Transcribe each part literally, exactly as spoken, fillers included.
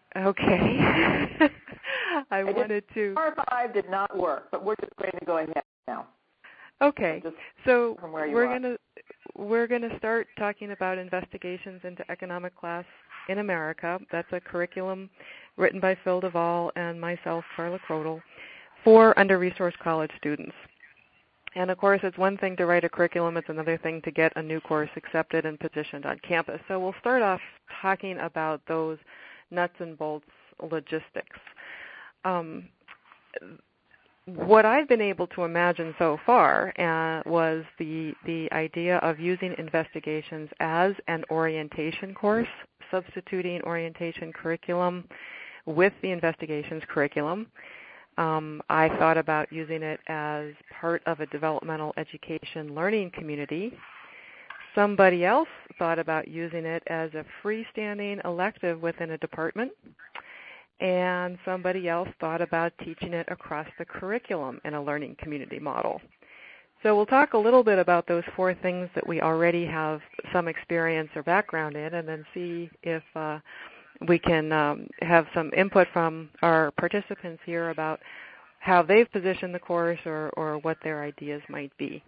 Okay. I, I wanted did, to. Power five did not work, but we're just going to go ahead now. Okay. Just so from where you we're are. going to we're going to start talking about investigations into economic class in America. That's a curriculum written by Phil Duvall and myself, Carla Crodel, for under-resourced college students. And, of course, it's one thing to write a curriculum. It's another thing to get a new course accepted and positioned on campus. So we'll start off talking about those nuts and bolts logistics. Um, what I've been able to imagine so far uh, was the, the idea of using investigations as an orientation course, substituting orientation curriculum with the investigations curriculum. Um, I thought about using it as part of a developmental education learning community. Somebody else thought about using it as a freestanding elective within a department. And somebody else thought about teaching it across the curriculum in a learning community model. So we'll talk a little bit about those four things that we already have some experience or background in, and then see if uh, we can um, have some input from our participants here about how they've positioned the course or, or what their ideas might be.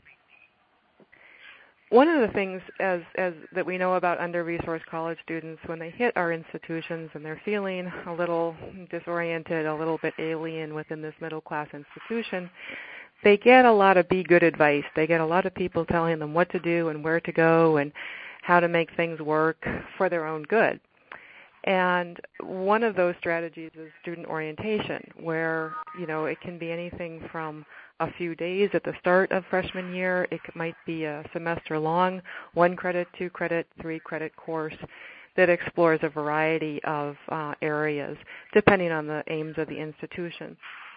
One of the things as, as that we know about under-resourced college students, when they hit our institutions and they're feeling a little disoriented, a little bit alien within this middle-class institution, they get a lot of be good advice. They get a lot of people telling them what to do and where to go and how to make things work for their own good. And one of those strategies is student orientation, where, you know, it can be anything from a few days at the start of freshman year. It might be a semester-long, one credit, two credit, three credit course that explores a variety of uh, areas, depending on the aims of the institution.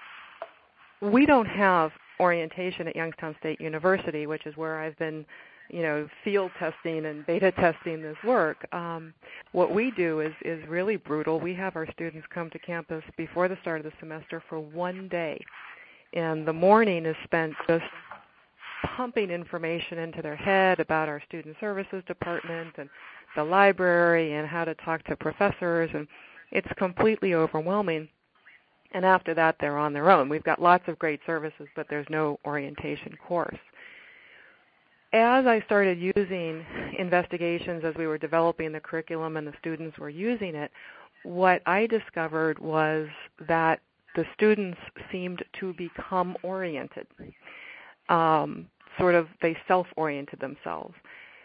We don't have orientation at Youngstown State University, which is where I've been you know, field testing and beta testing this work. Um, what we do is, is really brutal. We have our students come to campus before the start of the semester for one day. And the morning is spent just pumping information into their head about our student services department and the library and how to talk to professors. And it's completely overwhelming. And after that, they're on their own. We've got lots of great services, but there's no orientation course. As I started using investigations as we were developing the curriculum and the students were using it, what I discovered was that the students seemed to become oriented. Um, sort of, they self-oriented themselves.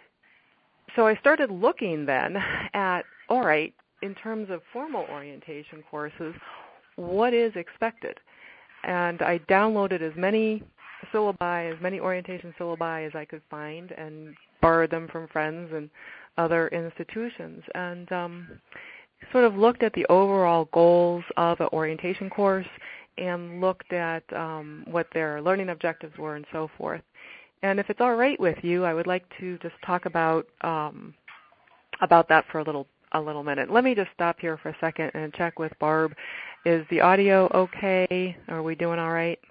So I started looking then at, all right, in terms of formal orientation courses, what is expected? And I downloaded as many syllabi, as many orientation syllabi as I could find and borrowed them from friends and other institutions, and um, sort of looked at the overall goals of an orientation course and looked at um, what their learning objectives were and so forth. And if it's all right with you, I would like to just talk about um, about that for a little a little minute. Let me just stop here for a second and check with Barb. Is the audio okay? Are we doing all right?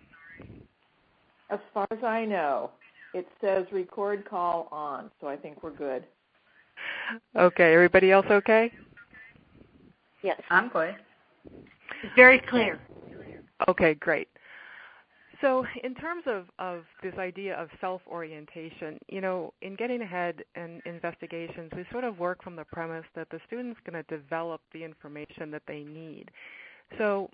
As far as I know, it says record call on, so I think we're good. Okay, everybody else okay? Yes, I'm good. It's very clear. Okay, great. So in terms of, of this idea of self-orientation, you know, in getting ahead in investigations, we sort of work from the premise that the student's going to develop the information that they need. So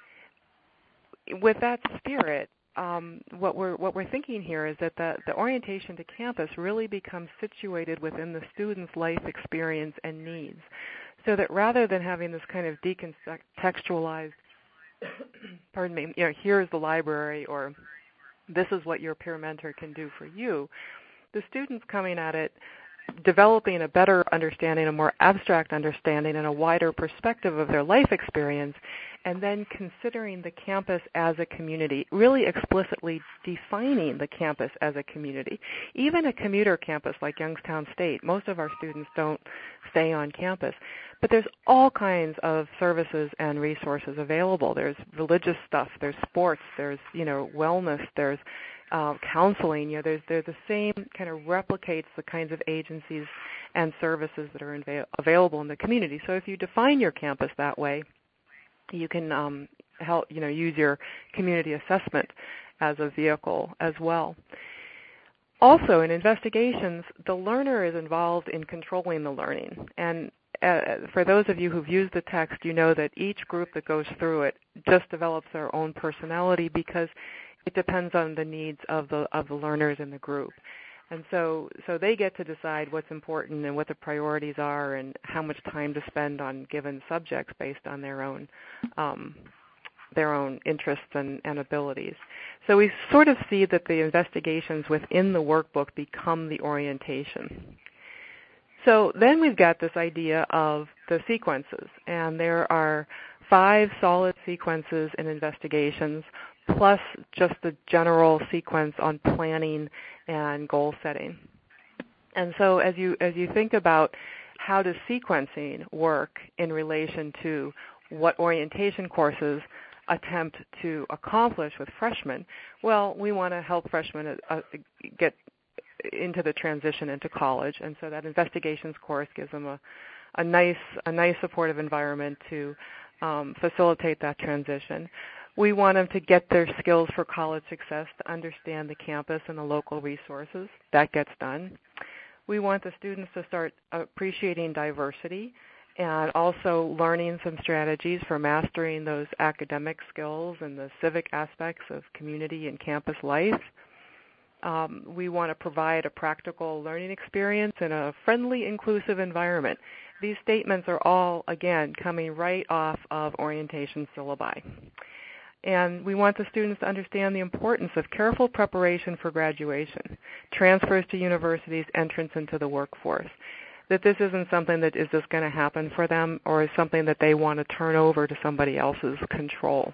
with that spirit, Um, what we're what we're thinking here is that the, the orientation to campus really becomes situated within the student's life experience and needs, so that rather than having this kind of decontextualized, pardon me, you know, here's the library or this is what your peer mentor can do for you, the student's coming at it developing a better understanding, a more abstract understanding, and a wider perspective of their life experience, and then considering the campus as a community, really explicitly defining the campus as a community. Even a commuter campus like Youngstown State, most of our students don't stay on campus, but there's all kinds of services and resources available. There's religious stuff, there's sports, there's, you know, wellness, there's Uh, counseling, you know, there's, they're the same, kind of replicates the kinds of agencies and services that are inva- available in the community. So if you define your campus that way, you can um, help, you know, use your community assessment as a vehicle as well. Also, in investigations, the learner is involved in controlling the learning. And uh, for those of you who've used the text, you know that each group that goes through it just develops their own personality because it depends on the needs of the of the learners in the group. And so, so they get to decide what's important and what the priorities are and how much time to spend on given subjects based on their own um, their own interests and, and abilities. So we sort of see that the investigations within the workbook become the orientation. So then we've got this idea of the sequences, and there are five solid sequences in investigations, plus just the general sequence on planning and goal setting. And so as you as you think about how does sequencing work in relation to what orientation courses attempt to accomplish with freshmen, well, we want to help freshmen uh, get into the transition into college, and so that investigations course gives them a, a nice a nice supportive environment to um, facilitate that transition. We want them to get their skills for college success, to understand the campus and the local resources. That gets done. We want the students to start appreciating diversity and also learning some strategies for mastering those academic skills and the civic aspects of community and campus life. Um, we want to provide a practical learning experience in a friendly, inclusive environment. These statements are all, again, coming right off of orientation syllabi. And we want the students to understand the importance of careful preparation for graduation, transfers to universities, entrance into the workforce, that this isn't something that is just going to happen for them or is something that they want to turn over to somebody else's control.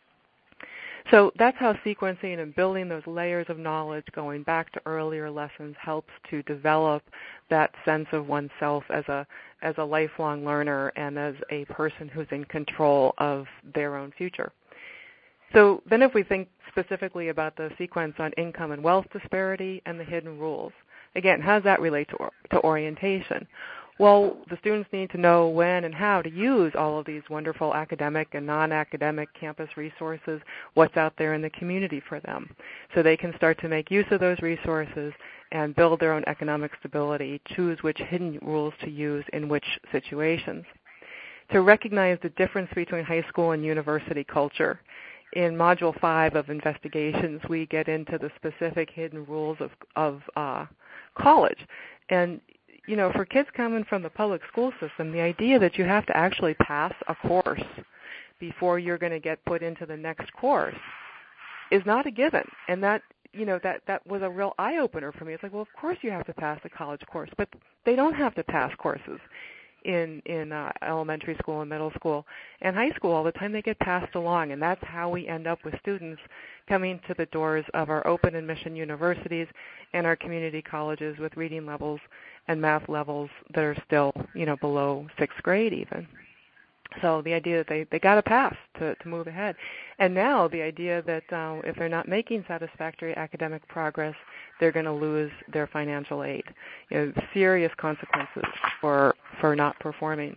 So that's how sequencing and building those layers of knowledge going back to earlier lessons helps to develop that sense of oneself as a as a lifelong learner and as a person who's in control of their own future. So then if we think specifically about the sequence on income and wealth disparity and the hidden rules, again, how does that relate to, to orientation? Well, the students need to know when and how to use all of these wonderful academic and non-academic campus resources, what's out there in the community for them, so they can start to make use of those resources and build their own economic stability, choose which hidden rules to use in which situations. To recognize the difference between high school and university culture. In Module five of Investigations, we get into the specific hidden rules of, of uh, college. And, you know, for kids coming from the public school system, the idea that you have to actually pass a course before you're going to get put into the next course is not a given. And that, you know, that, that was a real eye-opener for me. It's like, well, of course you have to pass a college course, but they don't have to pass courses in in uh, elementary school and middle school and high school. All the time they get passed along, and that's how we end up with students coming to the doors of our open admission universities and our community colleges with reading levels and math levels that are still, you know, below sixth grade even. So the idea that they, they got to pass to, to move ahead. And now the idea that uh, if they're not making satisfactory academic progress, they're going to lose their financial aid. You know, serious consequences for for not performing.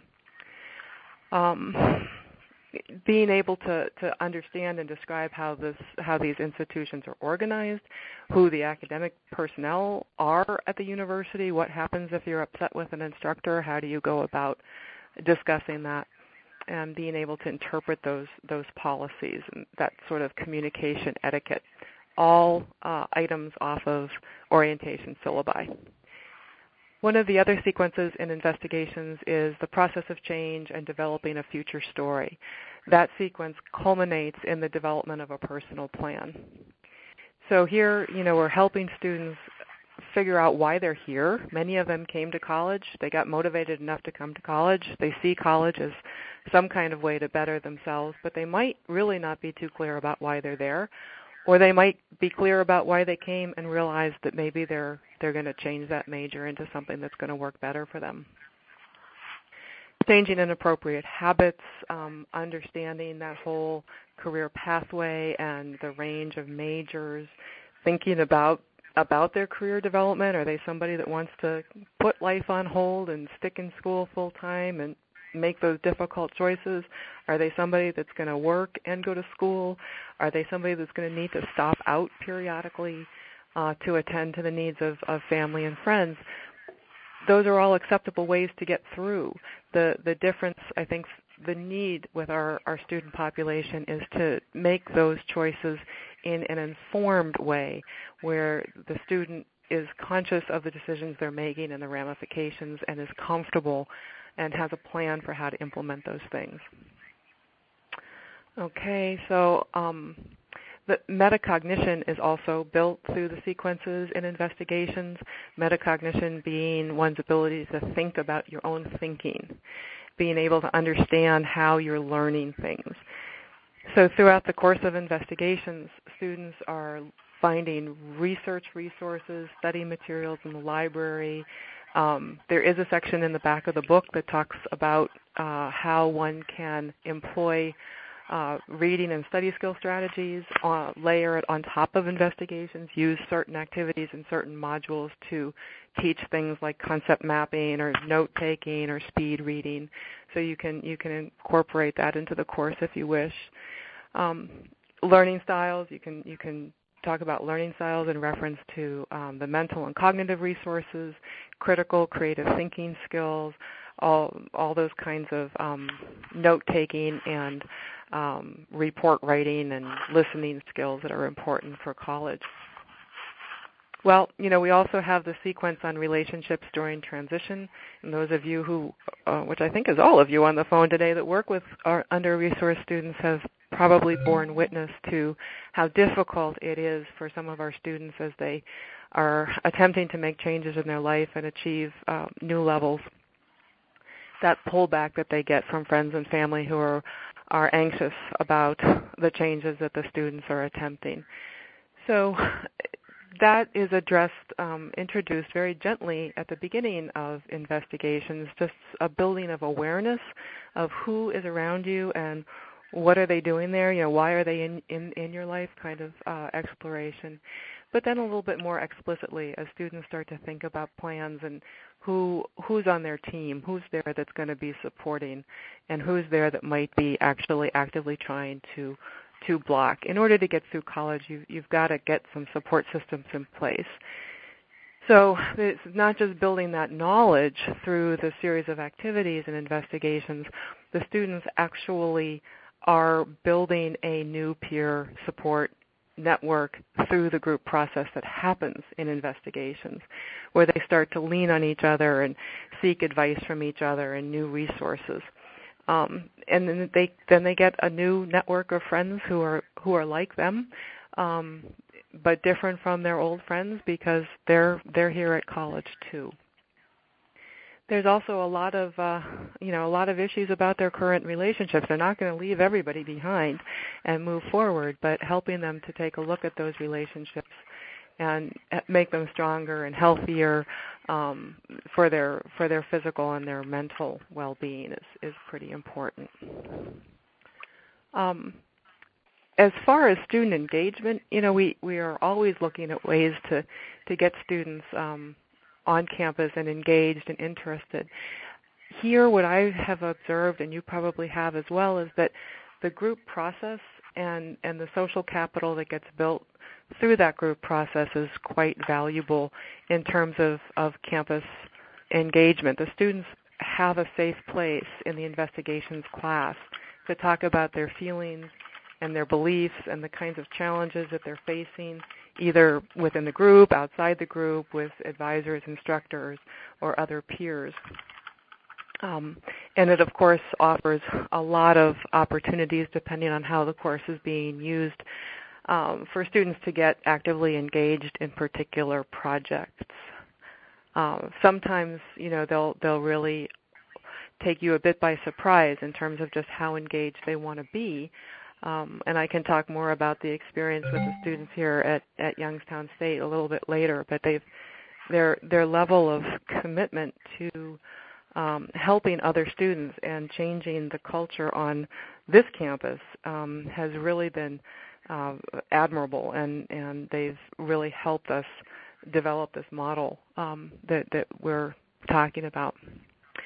Um, being able to, to understand and describe how this how these institutions are organized, who the academic personnel are at the university, what happens if you're upset with an instructor, how do you go about discussing that, and being able to interpret those those policies and that sort of communication etiquette, all uh, items off of orientation syllabi. One of the other sequences in Investigations is the process of change and developing a future story. That sequence culminates in the development of a personal plan. So here, you know, we're helping students figure out why they're here. Many of them came to college. They got motivated enough to come to college. They see college as some kind of way to better themselves, but they might really not be too clear about why they're there. Or they might be clear about why they came and realize that maybe they're they're going to change that major into something that's going to work better for them. Changing inappropriate habits, um, understanding that whole career pathway and the range of majors, thinking about about their career development. Are they somebody that wants to put life on hold and stick in school full time and make those difficult choices? Are they somebody that's going to work and go to school? Are they somebody that's going to need to stop out periodically uh, to attend to the needs of, of family and friends? Those are all acceptable ways to get through. The the difference, I think, the need with our, our student population is to make those choices in an informed way where the student is conscious of the decisions they're making and the ramifications and is comfortable and has a plan for how to implement those things. Okay, so um, the metacognition is also built through the sequences in investigations, metacognition being one's ability to think about your own thinking, being able to understand how you're learning things. So throughout the course of investigations, students are finding research resources, study materials in the library. Um, there is a section in the back of the book that talks about uh, how one can employ uh, reading and study skill strategies, uh, layer it on top of investigations, use certain activities and certain modules to teach things like concept mapping or note-taking or speed reading. So you can you can incorporate that into the course if you wish. Um, learning styles, you can you can talk about learning styles in reference to um, the mental and cognitive resources, critical, creative thinking skills, all all those kinds of um, note-taking and um, report writing and listening skills that are important for college. Well, you know, we also have the sequence on relationships during transition, and those of you who, uh, which I think is all of you on the phone today that work with our under-resourced students have probably borne witness to how difficult it is for some of our students as they are attempting to make changes in their life and achieve uh, new levels. That pullback that they get from friends and family who are, are anxious about the changes that the students are attempting. So that is addressed, um, introduced very gently at the beginning of investigations, just a building of awareness of who is around you and what are they doing there, you know, why are they in, in, in your life kind of uh, exploration. But then a little bit more explicitly as students start to think about plans and who who's on their team, who's there that's going to be supporting, and who's there that might be actually actively trying to to block. In order to get through college, you, you've got to get some support systems in place. So it's not just building that knowledge through the series of activities and investigations. The students actually are building a new peer support network through the group process that happens in investigations, where they start to lean on each other and seek advice from each other and new resources. Um, and then they then they get a new network of friends who are who are like them, um, but different from their old friends because they're they're here at college too. There's also a lot of uh, you know a lot of issues about their current relationships. They're not going to leave everybody behind and move forward, but helping them to take a look at those relationships and make them stronger and healthier um, for their for their physical and their mental well-being is, is pretty important. Um, as far as student engagement, you know, we, we are always looking at ways to, to get students um, on campus and engaged and interested. Here, what I have observed, and you probably have as well, is that the group process and, and the social capital that gets built through that group process is quite valuable in terms of, of campus engagement. The students have a safe place in the investigations class to talk about their feelings and their beliefs and the kinds of challenges that they're facing, either within the group, outside the group, with advisors, instructors, or other peers. Um, and it, of course, offers a lot of opportunities, depending on how the course is being used, um, for students to get actively engaged in particular projects. Uh, sometimes, you know, they'll they'll really take you a bit by surprise in terms of just how engaged they want to be. Um, and I can talk more about the experience with the students here at, at Youngstown State a little bit later. But they've their their level of commitment to um, helping other students and changing the culture on this campus um, has really been uh, admirable, and, and they've really helped us develop this model um, that, that we're talking about.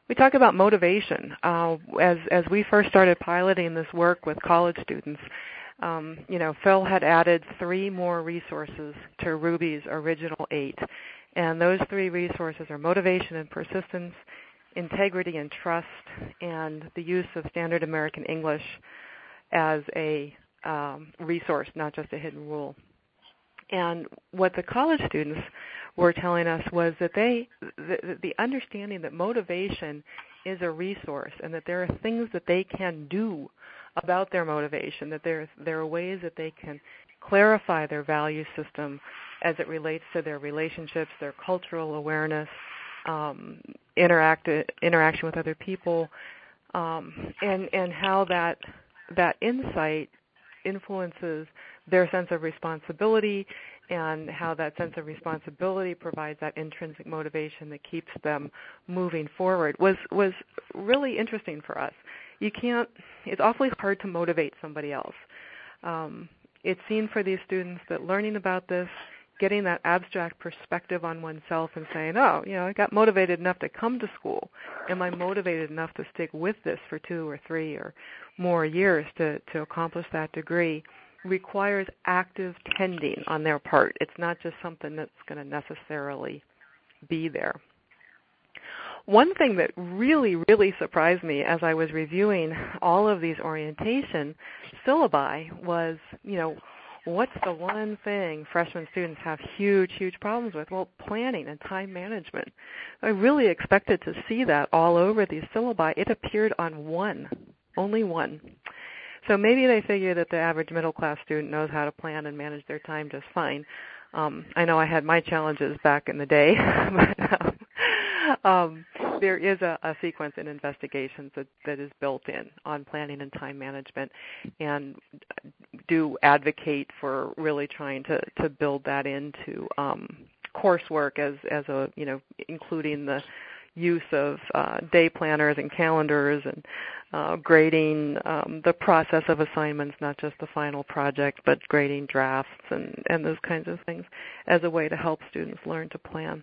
we talk about motivation. Uh, as as we first started piloting this work with college students, um, you know, Phil had added three more resources to Ruby's original eight, and those three resources are motivation and persistence, integrity and trust, and the use of standard American English as a um, resource, not just a hidden rule. And what the college students were telling us was that they, the, the understanding that motivation is a resource and that there are things that they can do about their motivation, that there, there are ways that they can clarify their value system as it relates to their relationships, their cultural awareness, um, interact, interaction with other people, um, and, and how that, that insight influences their sense of responsibility, and how that sense of responsibility provides that intrinsic motivation that keeps them moving forward was was really interesting for us. You can't, it's awfully hard to motivate somebody else. Um, it seemed for these students that learning about this, getting that abstract perspective on oneself and saying, oh, you know, I got motivated enough to come to school. Am I motivated enough to stick with this for two or three or more years to, to accomplish that degree, requires active tending on their part. It's not just something that's going to necessarily be there. One thing that really, really surprised me as I was reviewing all of these orientation syllabi was, you know, what's the one thing freshman students have huge, huge problems with? Well, planning and time management. I really expected to see that all over these syllabi. It appeared on one, only one. So maybe they figure that the average middle-class student knows how to plan and manage their time just fine. Um, I know I had my challenges back in the day, but um, um, there is a, a sequence in investigations that, that is built in on planning and time management, and do advocate for really trying to, to build that into um, coursework as, as a, you know, including the use of uh, day planners and calendars and uh, grading um, the process of assignments, not just the final project, but grading drafts and, and those kinds of things as a way to help students learn to plan.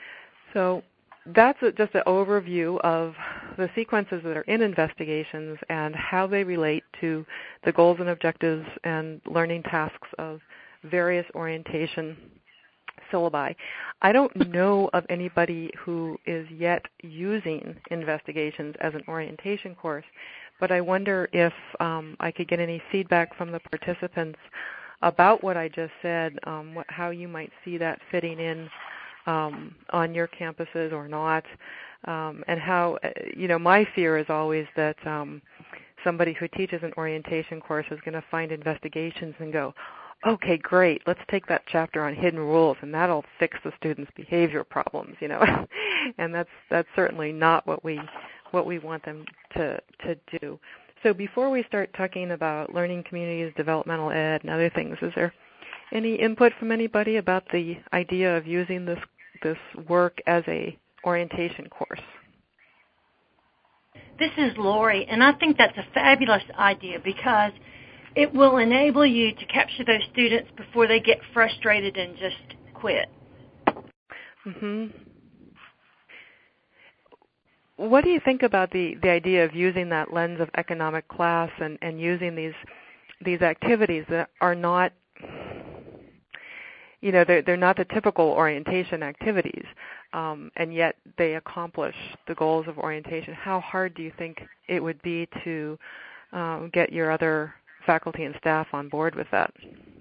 So that's a, just an overview of the sequences that are in investigations and how they relate to the goals and objectives and learning tasks of various orientation syllabi. I don't know of anybody who is yet using investigations as an orientation course, but I wonder if um, I could get any feedback from the participants about what I just said, um, what, how you might see that fitting in um, on your campuses or not, um, and how, you know, my fear is always that um, somebody who teaches an orientation course is going to find investigations and go, okay, great, let's take that chapter on hidden rules and that'll fix the students' behavior problems, you know. And that's that's certainly not what we what we want them to, to do. So before we start talking about learning communities, developmental ed, and other things, is there any input from anybody about the idea of using this this work as a orientation course? This is Lori, and I think that's a fabulous idea because it will enable you to capture those students before they get frustrated and just quit. Mm-hmm. What do you think about the, the idea of using that lens of economic class and, and using these these activities that are not, you know, they're, they're not the typical orientation activities, um, and yet they accomplish the goals of orientation? How hard do you think it would be to um, get your other faculty and staff on board with that?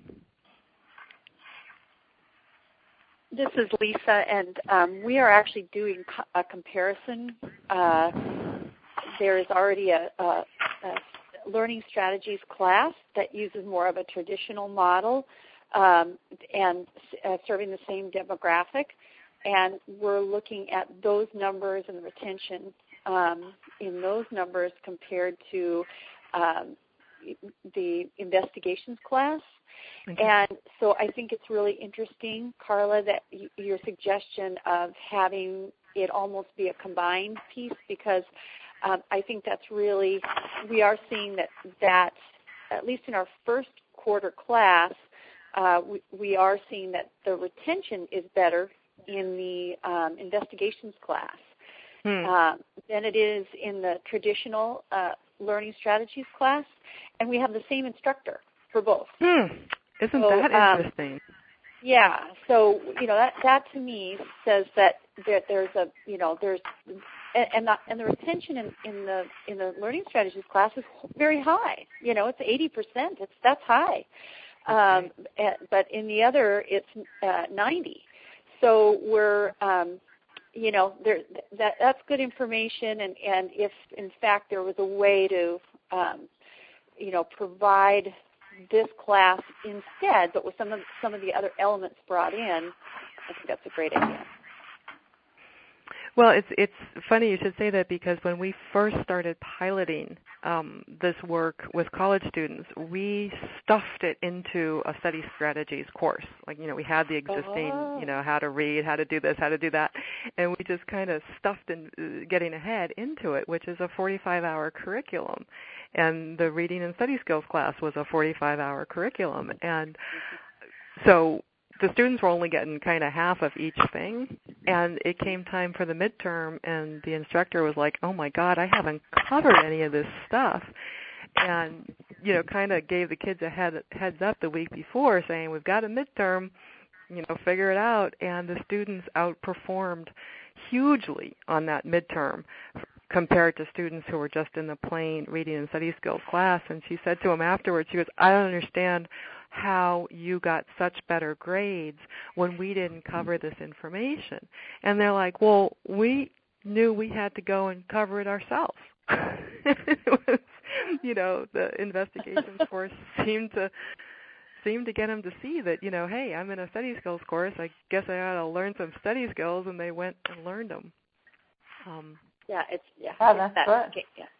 This is Lisa, and um, we are actually doing a comparison. Uh, there is already a, a, a learning strategies class that uses more of a traditional model um, and uh, serving the same demographic, and we're looking at those numbers and retention um, in those numbers compared to um, the investigations class. Okay. And so I think it's really interesting, Carla, that y- your suggestion of having it almost be a combined piece, because um, I think that's really, we are seeing that, that at least in our first quarter class, uh, we, we are seeing that the retention is better in the um, investigations class. hmm. uh, than it is in the traditional uh, learning strategies class, and we have the same instructor for both. Hmm. Isn't so, that interesting? Um, yeah. So you know that that to me says that that there's a you know there's and and the, and the retention in, in the in the learning strategies class is very high. You know, it's eighty percent. It's that's high. Um, okay. But in the other, it's uh, ninety. So we're um, you know, there that that's good information, and, and if in fact there was a way to, um, you know, provide this class instead, but with some of some of the other elements brought in, I think that's a great idea. Well, it's it's funny you should say that, because when we first started piloting um, this work with college students, we stuffed it into a study strategies course. Like, you know, we had the existing, oh. you know, how to read, how to do this, how to do that, and we just kind of stuffed in, uh, getting ahead into it, which is a forty-five hour curriculum. And the reading and study skills class was a forty-five hour curriculum. And so the students were only getting kind of half of each thing, and it came time for the midterm, and the instructor was like, oh, my God, I haven't covered any of this stuff, and, you know, kind of gave the kids a head, heads up the week before, saying, we've got a midterm, you know, figure it out, and the students outperformed hugely on that midterm compared to students who were just in the plain reading and study skills class. And she said to them afterwards, she goes, I don't understand how you got such better grades when we didn't cover this information. And they're like, well, we knew we had to go and cover it ourselves. It was, you know, the investigations course seemed to seemed to get them to see that, you know, hey, I'm in a study skills course. I guess I ought to learn some study skills, and they went and learned them. Um, yeah, it's yeah. Oh, that's that, good. Okay, yeah.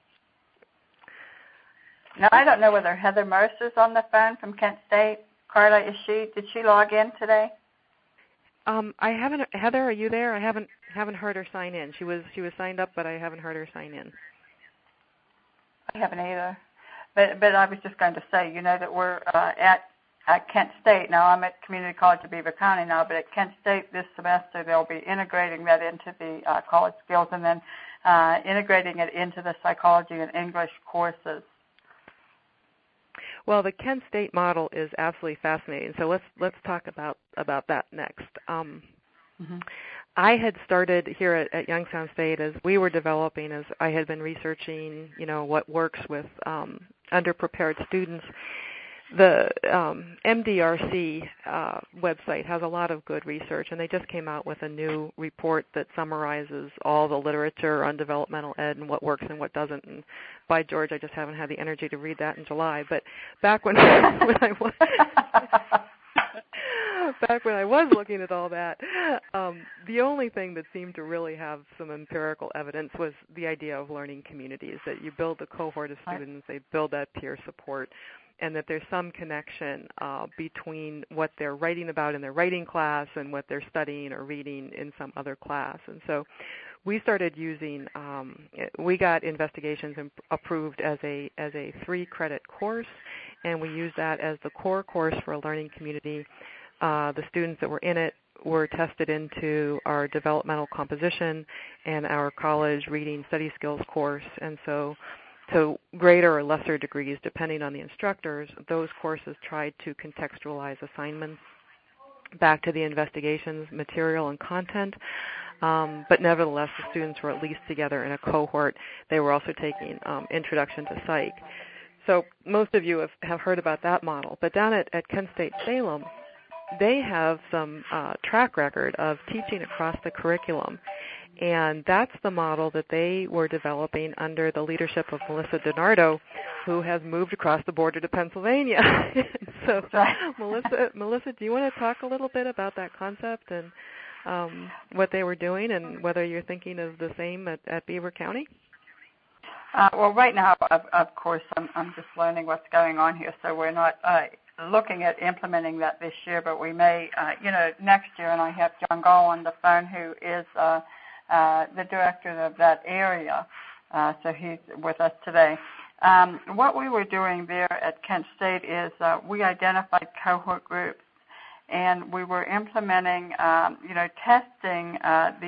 Now, I don't know whether Heather Mercer's on the phone from Kent State. Carla, is she? Did she log in today? Um, I haven't. Heather, are you there? I haven't haven't heard her sign in. She was she was signed up, but I haven't heard her sign in. I haven't either. But but I was just going to say, you know, that we're uh, at at Kent State now. I'm at Community College of Beaver County now, but at Kent State this semester they'll be integrating that into the uh, college skills, and then uh, integrating it into the psychology and English courses. Well, the Kent State model is absolutely fascinating. So let's let's talk about, about that next. Um, mm-hmm. I had started here at, at Youngstown State as we were developing, as I had been researching, you know, what works with um, underprepared students. The um, M D R C uh, website has a lot of good research, and they just came out with a new report that summarizes all the literature on developmental ed and what works and what doesn't. And by George, I just haven't had the energy to read that in July. But back when, when I was back when I was looking at all that, um, the only thing that seemed to really have some empirical evidence was the idea of learning communities, that you build a cohort of students, they build that peer support, and that there's some connection uh, between what they're writing about in their writing class and what they're studying or reading in some other class. And so we started using, um, we got investigations imp- approved as a as a three-credit course, and we used that as the core course for a learning community. Uh, the students that were in it were tested into our developmental composition and our college reading study skills course, and so to greater or lesser degrees, depending on the instructors, those courses tried to contextualize assignments back to the investigations material and content. Um, but nevertheless, the students were at least together in a cohort. They were also taking um, Introduction to Psych. So most of you have, have heard about that model. But down at, at Kent State Salem, they have some uh, track record of teaching across the curriculum. And that's the model that they were developing under the leadership of Melissa DiNardo, who has moved across the border to Pennsylvania. So, Melissa, Melissa, do you want to talk a little bit about that concept and um, what they were doing, and whether you're thinking of the same at, at Beaver County? Uh, well, right now, of, of course, I'm, I'm just learning what's going on here, so we're not uh, looking at implementing that this year, but we may, uh, you know, next year. And I have John Gall on the phone, who is uh, Uh, the director of that area, uh, so he's with us today. Um, what we were doing there at Kent State is uh, we identified cohort groups, and we were implementing, um, you know, testing uh, the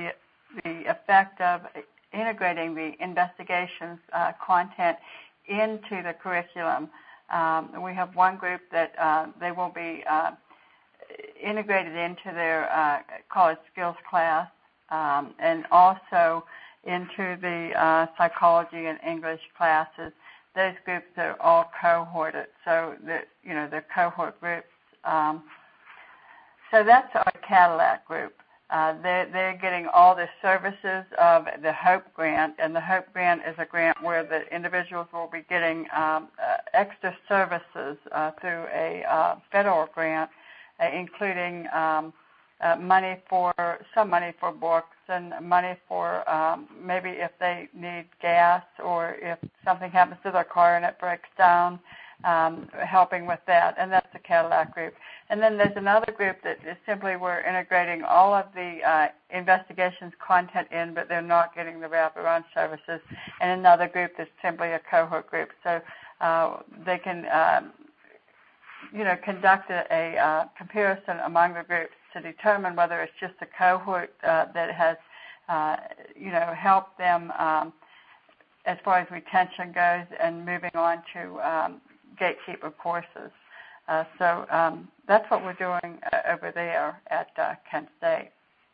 the effect of integrating the investigations uh, content into the curriculum. Um, we have one group that uh, they will be uh, integrated into their uh, college skills class, um, and also into the uh, psychology and English classes. Those groups are all cohorted, so that you know they're cohort groups. Um, so that's our Cadillac group. Uh, they're, they're getting all the services of the HOPE grant, and the HOPE grant is a grant where the individuals will be getting um, uh, extra services uh, through a uh, federal grant, uh, including um, uh, money for some money for books and money for um, maybe if they need gas or if something happens to their car and it breaks down, um, helping with that, and that's the Cadillac group. And then there's another group that is simply we're integrating all of the uh, investigations content in, but they're not getting the wraparound services, and another group that's simply a cohort group. So uh, they can, um, you know, conduct a, a uh, comparison among the groups to determine whether it's just a cohort uh, that has, uh, you know, helped them um, as far as retention goes and moving on to um, gatekeeper courses. Uh, so um, that's what we're doing uh, over there at uh, Kent State.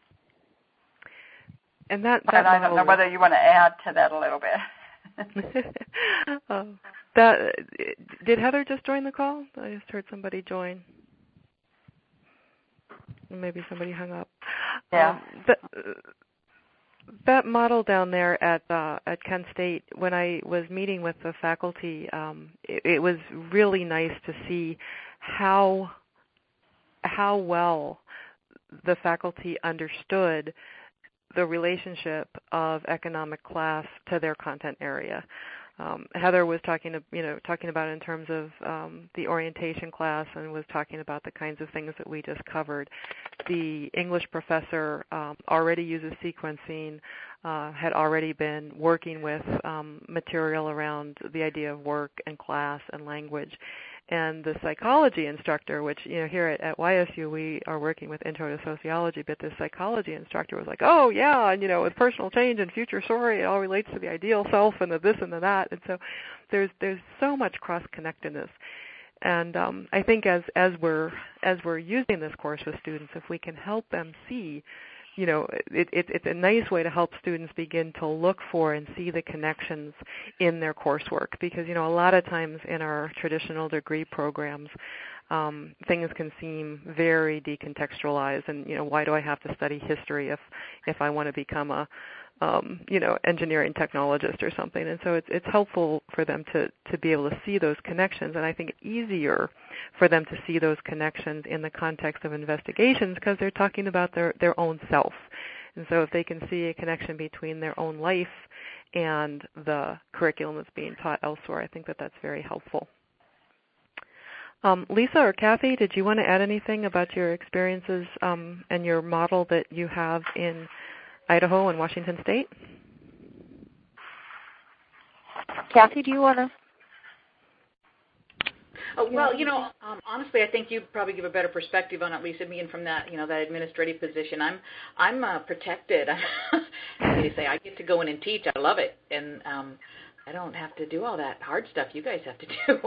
And that, that and I don't know whether you want to add to that a little bit. uh, that did Heather just join the call? I just heard somebody join. Maybe somebody hung up. Yeah. Um, but, uh, that model down there at uh, at Kent State, when I was meeting with the faculty, um, it, it was really nice to see how how well the faculty understood the relationship of economic class to their content area. Um, Heather was talking, you know, talking about it in terms of um, the orientation class, and was talking about the kinds of things that we just covered. The English professor um, already uses sequencing, uh, had already been working with um, material around the idea of work and class and language. And the psychology instructor, which, you know, here at, at Y S U we are working with Intro to Sociology, but the psychology instructor was like, oh, yeah, and, you know, with personal change and future story, it all relates to the ideal self and the this and the that. And so there's there's so much cross-connectedness. And um, I think as, as we're as we're using this course with students, if we can help them see, you know, it, it, it's a nice way to help students begin to look for and see the connections in their coursework. Because, you know, a lot of times in our traditional degree programs, um, things can seem very decontextualized. And, you know, why do I have to study history if if I want to become a Um, you know, engineering technologist or something? And so it's it's helpful for them to, to be able to see those connections, and I think easier for them to see those connections in the context of investigations because they're talking about their, their own self. And so if they can see a connection between their own life and the curriculum that's being taught elsewhere, I think that that's very helpful. Um, Lisa or Kathy, did you want to add anything about your experiences um, and your model that you have in Idaho and Washington State? Kathy, do you want to? Oh, well, you know, um, honestly, I think you'd probably give a better perspective on it, Lisa, being from that, you know, that administrative position. I'm, I'm uh, protected. They say I get to go in and teach. I love it, and um, I don't have to do all that hard stuff you guys have to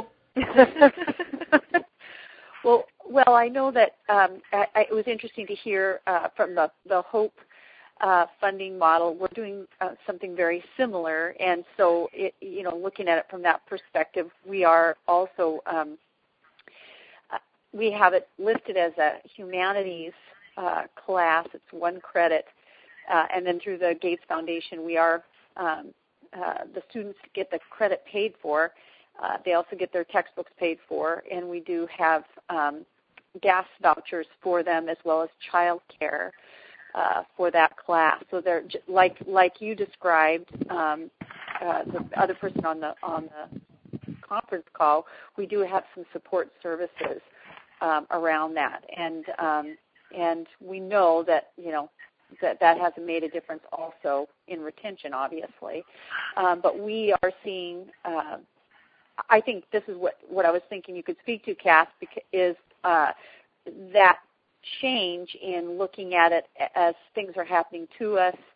do. well, well, I know that um, I, I, it was interesting to hear uh, from the the HOPE Uh, funding model. We're doing uh, something very similar, and so it, you know, looking at it from that perspective, we are also um, uh, we have it listed as a humanities uh, class. It's one credit, uh, and then through the Gates Foundation, we are um, uh, the students get the credit paid for. Uh, they also get their textbooks paid for, and we do have um, gas vouchers for them as well as child care. Uh, for that class, so they're like like you described. Um, uh, the other person on the on the conference call, we do have some support services um, around that, and um, and we know that you know that that has made a difference also in retention, obviously. Um, but we are seeing. Uh, I think this is what what I was thinking you could speak to, Kath, is uh, that change in looking at it as things are happening to us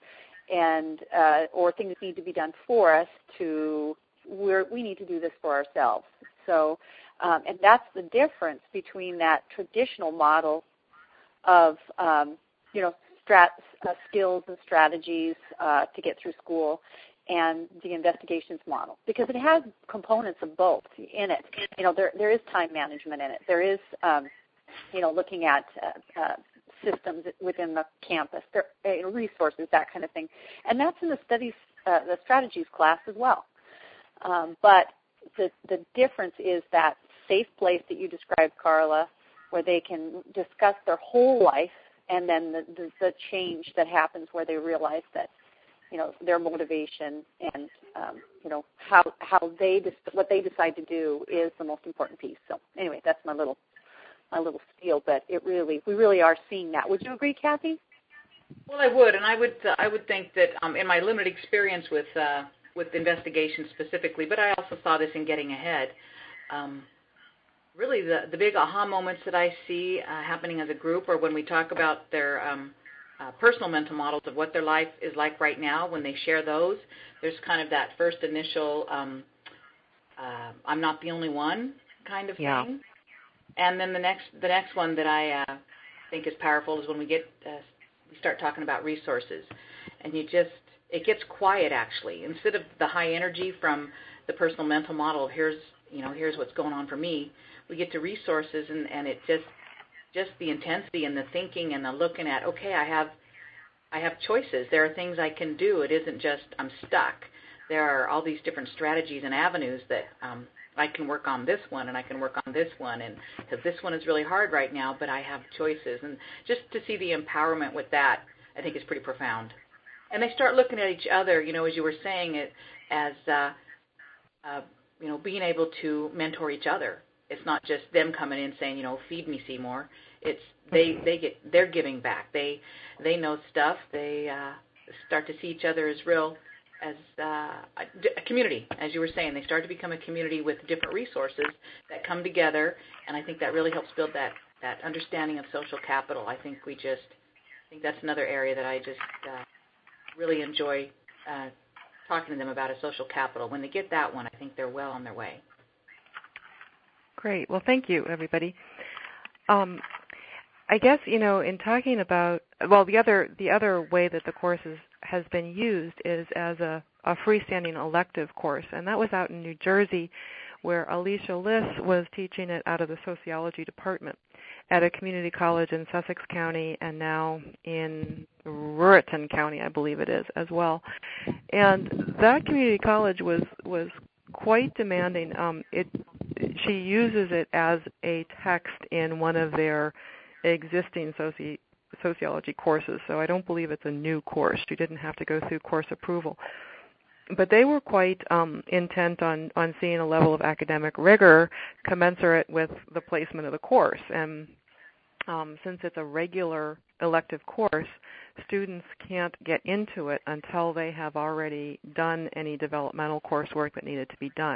and uh, or things need to be done for us to we're, we need to do this for ourselves. So, um, and that's the difference between that traditional model of, um, you know, strat, uh, skills and strategies uh, to get through school and the investigations model, because it has components of both in it. You know, there there is time management in it. There is, um, you know, looking at uh, uh, systems within the campus, there, uh, resources, that kind of thing. And that's in the studies, uh, the strategies class as well. Um, but the the difference is that safe place that you described, Carla, where they can discuss their whole life, and then the, the, the change that happens where they realize that, you know, their motivation and, um, you know, how how they what they decide to do is the most important piece. So anyway, that's my little my little spiel. But it really we really are seeing that. Would you agree, Kathy? Well, I would, and I would uh, I would think that um, in my limited experience with uh, with investigations specifically, but I also saw this in Getting Ahead. Um, really, the the big aha moments that I see uh, happening as a group, or when we talk about their um, uh, personal mental models of what their life is like right now, when they share those, there's kind of that first initial um, uh, "I'm not the only one" kind of yeah. thing, and then the next the next one that I uh, think is powerful is when we get uh, we start talking about resources, and you just it gets quiet actually. Instead of the high energy from the personal mental model of here's you know here's what's going on for me, we get to resources, and, and it just just the intensity and the thinking and the looking at, okay, I have I have choices. There are things I can do. It isn't just I'm stuck. There are all these different strategies and avenues that um, I can work on this one and I can work on this one, and because this one is really hard right now, but I have choices. And just to see the empowerment with that, I think is pretty profound. And they start looking at each other, you know, as you were saying, it as uh, uh, you know, being able to mentor each other. It's not just them coming in saying, you know, feed me, Seymour. It's they they get they're giving back. They they know stuff. They uh, start to see each other as real as uh, a community, as you were saying. They start to become a community with different resources that come together, and I think that really helps build that that understanding of social capital. I think we just I think that's another area that I just uh, really enjoy uh, talking to them about, a social capital. When they get that one, I think they're well on their way. Great. Well, thank you, everybody. Um, I guess, you know, in talking about, well, the other the other way that the course is, has been used is as a, a freestanding elective course, and that was out in New Jersey, where Alicia Liss was teaching it out of the sociology department at a community college in Sussex County, and now in Ruritan County, I believe it is, as well. And that community college was was quite demanding. Um, it she uses it as a text in one of their existing soci- sociology courses, so I don't believe it's a new course. She didn't have to go through course approval. But they were quite um, intent on, on seeing a level of academic rigor commensurate with the placement of the course. And um, since it's a regular elective course, students can't get into it until they have already done any developmental coursework that needed to be done.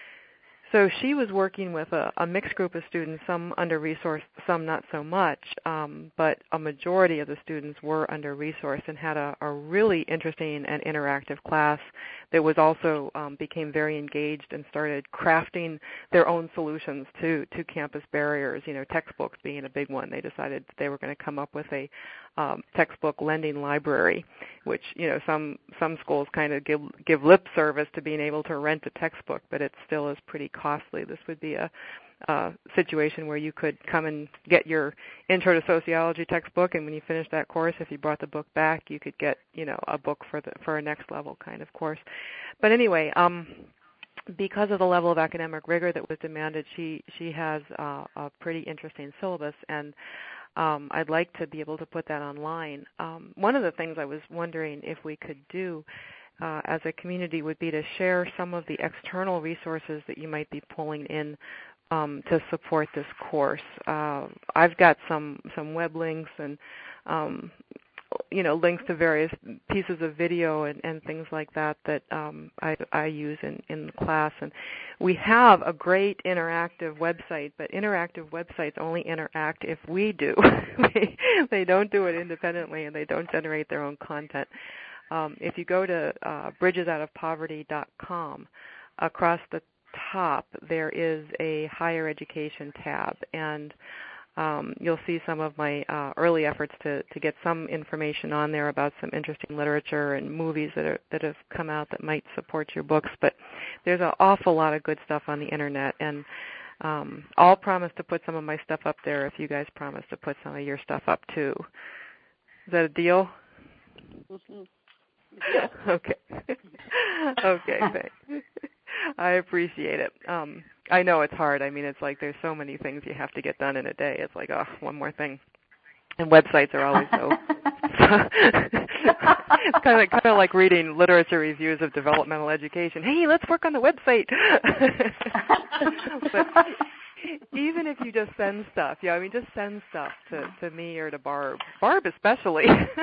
So she was working with a, a mixed group of students, some under-resourced, some not so much, um, but a majority of the students were under-resourced, and had a, a really interesting and interactive class that was also um, became very engaged and started crafting their own solutions to, to campus barriers, you know, textbooks being a big one. They decided they were going to come up with a um, textbook lending library, which, you know, some, some schools kind of give, give lip service to being able to rent a textbook, but it still is pretty costly. This would be a uh, situation where you could come and get your Intro to Sociology textbook, and when you finish that course, if you brought the book back, you could get, you know, a book for the for a next level kind of course. But anyway, um, because of the level of academic rigor that was demanded, she she has uh, a pretty interesting syllabus, and um, I'd like to be able to put that online. Um, one of the things I was wondering if we could do Uh, as a community would be to share some of the external resources that you might be pulling in um, to support this course. Uh, I've got some, some web links and, um, you know, links to various pieces of video and, and things like that that um, I, I use in, in the class. And we have a great interactive website, but interactive websites only interact if we do. they, they don't do it independently, and they don't generate their own content. Um, if you go to uh, bridges out of poverty dot com, across the top there is a higher education tab, and um, you'll see some of my uh, early efforts to, to get some information on there about some interesting literature and movies that are that have come out that might support your books. But there's an awful lot of good stuff on the internet, and um, I'll promise to put some of my stuff up there if you guys promise to put some of your stuff up too. Is that a deal? Mm-hmm. Okay. Okay, thanks. I appreciate it. Um, I know it's hard. I mean, it's like there's so many things you have to get done in a day. It's like, oh, one more thing. And websites are always so. It's kind of kind of like reading literature reviews of developmental education. Hey, let's work on the website. But even if you just send stuff, yeah, I mean, just send stuff to, to me or to Barb. Barb especially.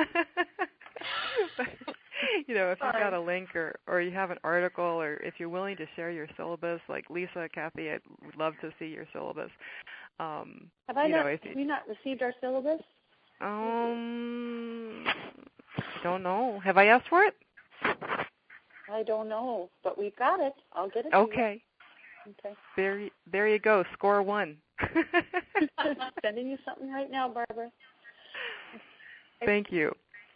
But, you know, if you've got a link or, or you have an article, or if you're willing to share your syllabus, like Lisa, Kathy, I would love to see your syllabus. Um, have I you not? know, if have you, you not received our syllabus? Um, I don't know. Have I asked for it? I don't know, but we've got it. I'll get it. Okay. To you. Okay. There, there you go. Score one. Sending you something right now, Barbara. Thank you.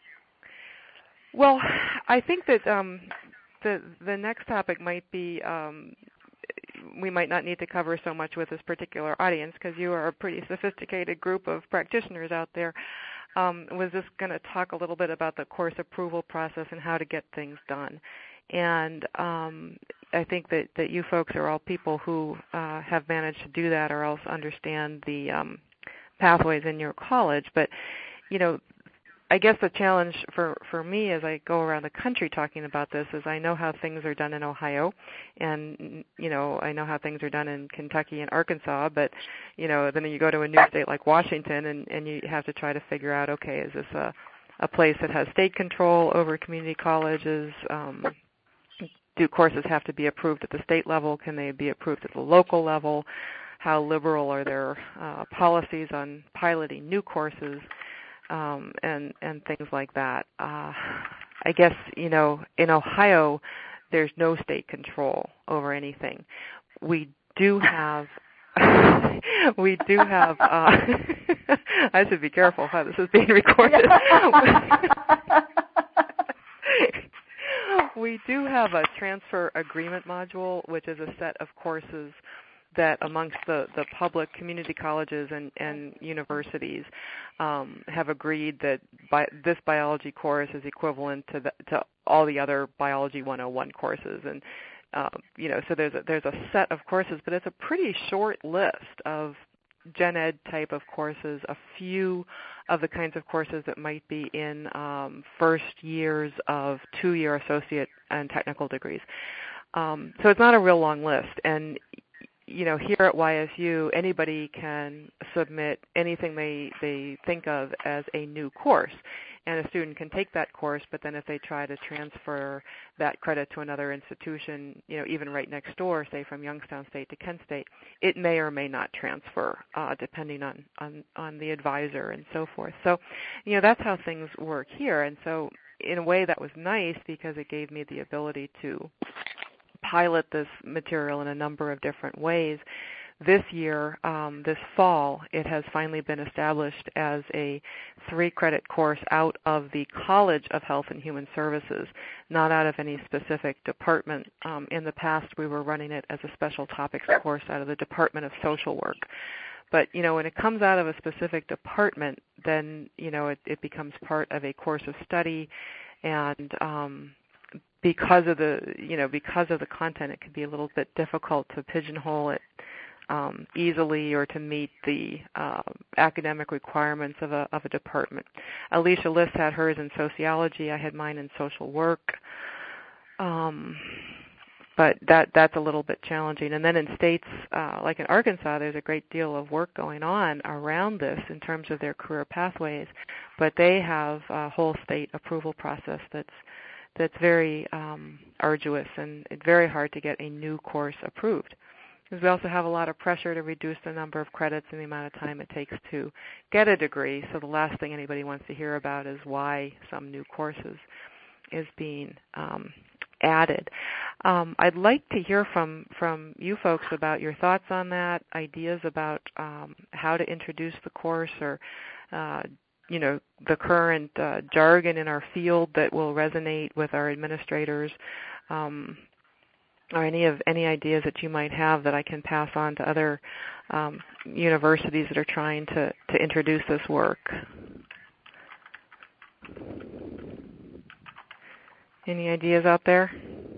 Well, I think that um, the the next topic might be um, we might not need to cover so much with this particular audience because you are a pretty sophisticated group of practitioners out there. Um, was just going to talk a little bit about the course approval process and how to get things done. And um, I think that, that you folks are all people who uh, have managed to do that or else understand the um, pathways in your college. But, you know, I guess the challenge for, for me as I go around the country talking about this is I know how things are done in Ohio, and, you know, I know how things are done in Kentucky and Arkansas, but, you know, then you go to a new state like Washington and, and you have to try to figure out, okay, is this a, a place that has state control over community colleges? Um, do courses have to be approved at the state level? Can they be approved at the local level? How liberal are their uh, policies on piloting new courses? Um, and, and things like that. Uh, I guess, you know, in Ohio, there's no state control over anything. We do have, we do have, uh, I should be careful how this is being recorded. We do have a transfer agreement module, which is a set of courses that amongst the, the public community colleges and, and universities um, have agreed that bi- this biology course is equivalent to the, to all the other Biology one oh one courses. And, um, you know, so there's a, there's a set of courses, but it's a pretty short list of gen ed type of courses, a few of the kinds of courses that might be in um, first years of two-year associate and technical degrees. Um, so it's not a real long list. And you know, here at Y S U, anybody can submit anything they, they think of as a new course. And a student can take that course, but then if they try to transfer that credit to another institution, you know, even right next door, say from Youngstown State to Kent State, it may or may not transfer, uh, depending on, on, on the advisor and so forth. So, you know, that's how things work here. And so in a way that was nice because it gave me the ability to pilot this material in a number of different ways. This year, um, this fall, it has finally been established as a three-credit course out of the College of Health and Human Services, not out of any specific department. Um, in the past, we were running it as a special topics course out of the Department of Social Work. But, you know, when it comes out of a specific department, then, you know, it, it becomes part of a course of study, and um, because of the, you know, because of the content, it can be a little bit difficult to pigeonhole it um, easily or to meet the uh, academic requirements of a of a department. Alicia List had hers in sociology. I had mine in social work. Um, but that that's a little bit challenging. And then in states uh, like in Arkansas, there's a great deal of work going on around this in terms of their career pathways. But they have a whole state approval process that's that's very um, arduous and very hard to get a new course approved. Because we also have a lot of pressure to reduce the number of credits and the amount of time it takes to get a degree. So the last thing anybody wants to hear about is why some new courses. is being um, added. Um, I'd like to hear from, from you folks about your thoughts on that, ideas about um, how to introduce the course, or uh, you know, the current uh, jargon in our field that will resonate with our administrators, um, or any of any ideas that you might have that I can pass on to other um, universities that are trying to, to introduce this work. Any ideas out there?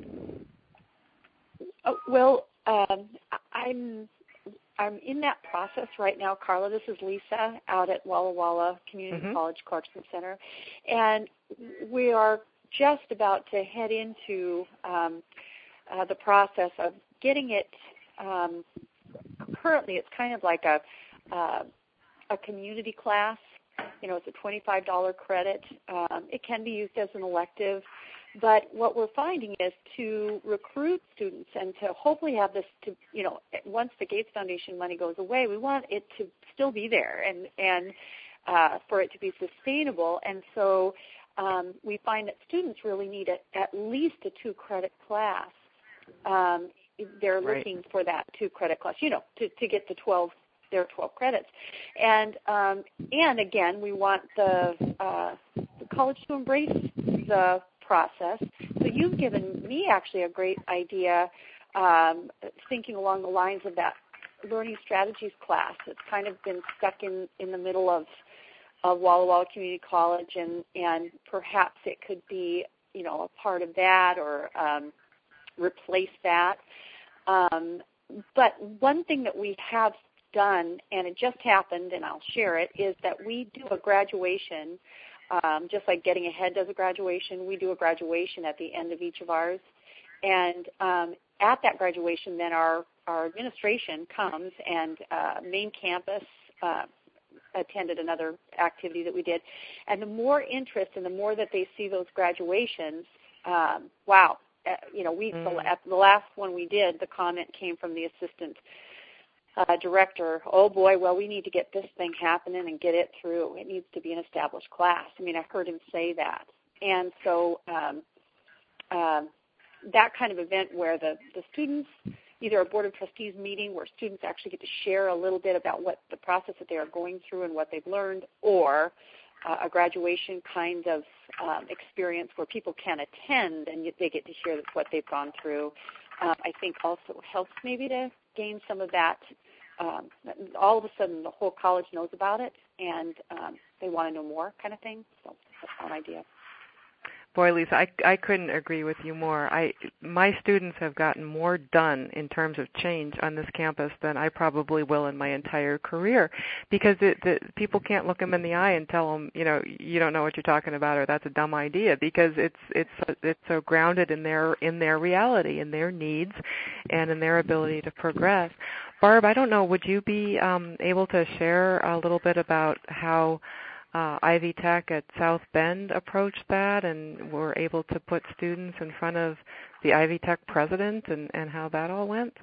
Oh, well, um, I'm I'm in that process right now, Carla. This is Lisa out at Walla Walla Community Mm-hmm. College Clarkson Center, and we are just about to head into um, uh, the process of getting it. Um, currently, it's kind of like a uh, a community class. You know, it's a twenty-five dollars credit. Um, it can be used as an elective. But what we're finding is to recruit students and to hopefully have this to, you know, once the Gates Foundation money goes away, we want it to still be there and, and uh, for it to be sustainable. And so um, we find that students really need a, at least a two-credit class. Um, they're Right. looking for that two-credit class, you know, to, to get the twelve, their twelve credits. And, um, and again, we want the, uh, the college to embrace the process. So you've given me actually a great idea, um, thinking along the lines of that learning strategies class. It's kind of been stuck in, in the middle of, of Walla Walla Community College, and, and perhaps it could be, you know, a part of that or um, replace that. Um, but one thing that we have done, and it just happened, and I'll share it, is that we do a graduation. Um, just like Getting Ahead does a graduation, we do a graduation at the end of each of ours. And um, at that graduation, then our, our administration comes, and uh, main campus uh, attended another activity that we did. And the more interest and the more that they see those graduations, um, wow, uh, you know, we mm. the, at the last one we did, the comment came from the assistant Uh, director, oh boy, well, we need to get this thing happening and get it through. It needs to be an established class. I mean, I heard him say that. And so um, uh, that kind of event where the, the students, either a Board of Trustees meeting where students actually get to share a little bit about what the process that they are going through and what they've learned, or uh, a graduation kind of um, experience where people can attend and they get to share what they've gone through, uh, I think also helps maybe to gain some of that. Um, all of a sudden, the whole college knows about it, and um, they want to know more, kind of thing. So that's one idea. Boy, Lisa, I, I couldn't agree with you more. I my students have gotten more done in terms of change on this campus than I probably will in my entire career, because it, the, people can't look them in the eye and tell them, you know, you don't know what you're talking about, or that's a dumb idea, because it's it's it's so grounded in their in their reality, in their needs, and in their ability to progress. Barb, I don't know, would you be um, able to share a little bit about how Uh, Ivy Tech at South Bend approached that and were able to put students in front of the Ivy Tech president, and, and how that all went?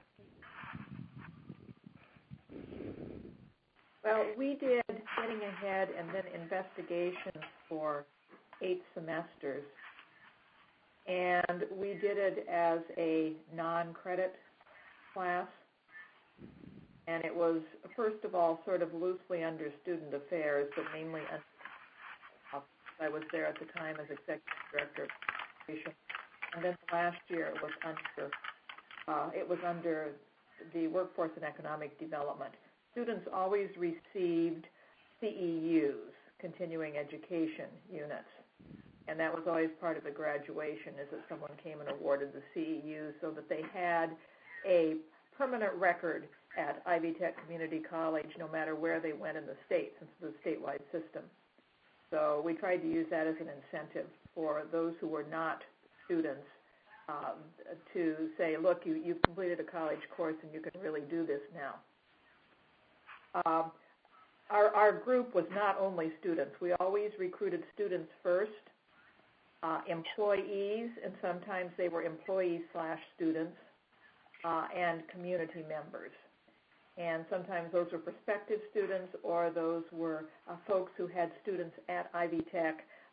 Well, we did Getting Ahead and then investigations for eight semesters. And we did it as a non-credit class. And it was, first of all, sort of loosely under student affairs, but mainly under, I was there at the time as executive director of education. And then last year it was under, uh, it was under the workforce and economic development. Students always received C E Us, continuing education units. And that was always part of the graduation, is that someone came and awarded the C E Us so that they had a permanent record at Ivy Tech Community College, no matter where they went in the state, since it's a statewide system. So we tried to use that as an incentive for those who were not students um, to say, look, you, you've completed a college course and you can really do this now. Um, our, our group was not only students. We always recruited students first, uh, employees, and sometimes they were employees slash students, uh, and community members. And sometimes those were prospective students, or those were uh, folks who had students at Ivy Tech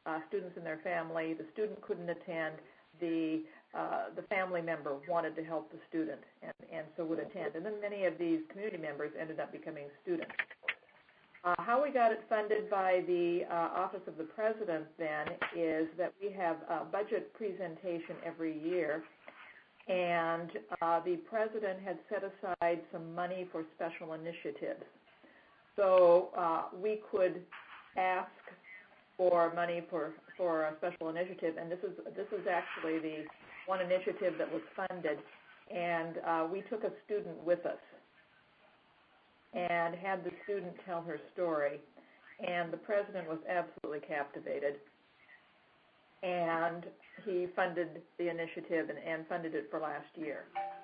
uh, students and their family. The student couldn't attend. The uh, the family member wanted to help the student and, and so would attend. And then many of these community members ended up becoming students. Uh, how we got it funded by the uh, Office of the President then is that we have a budget presentation every year, and uh, the President had set aside some money for special initiatives. So uh, we could ask for money for, for a special initiative, and this is this is actually the one initiative that was funded, and uh, we took a student with us and had the student tell her story, and the President was absolutely captivated, and he funded the initiative and, and funded it for last year.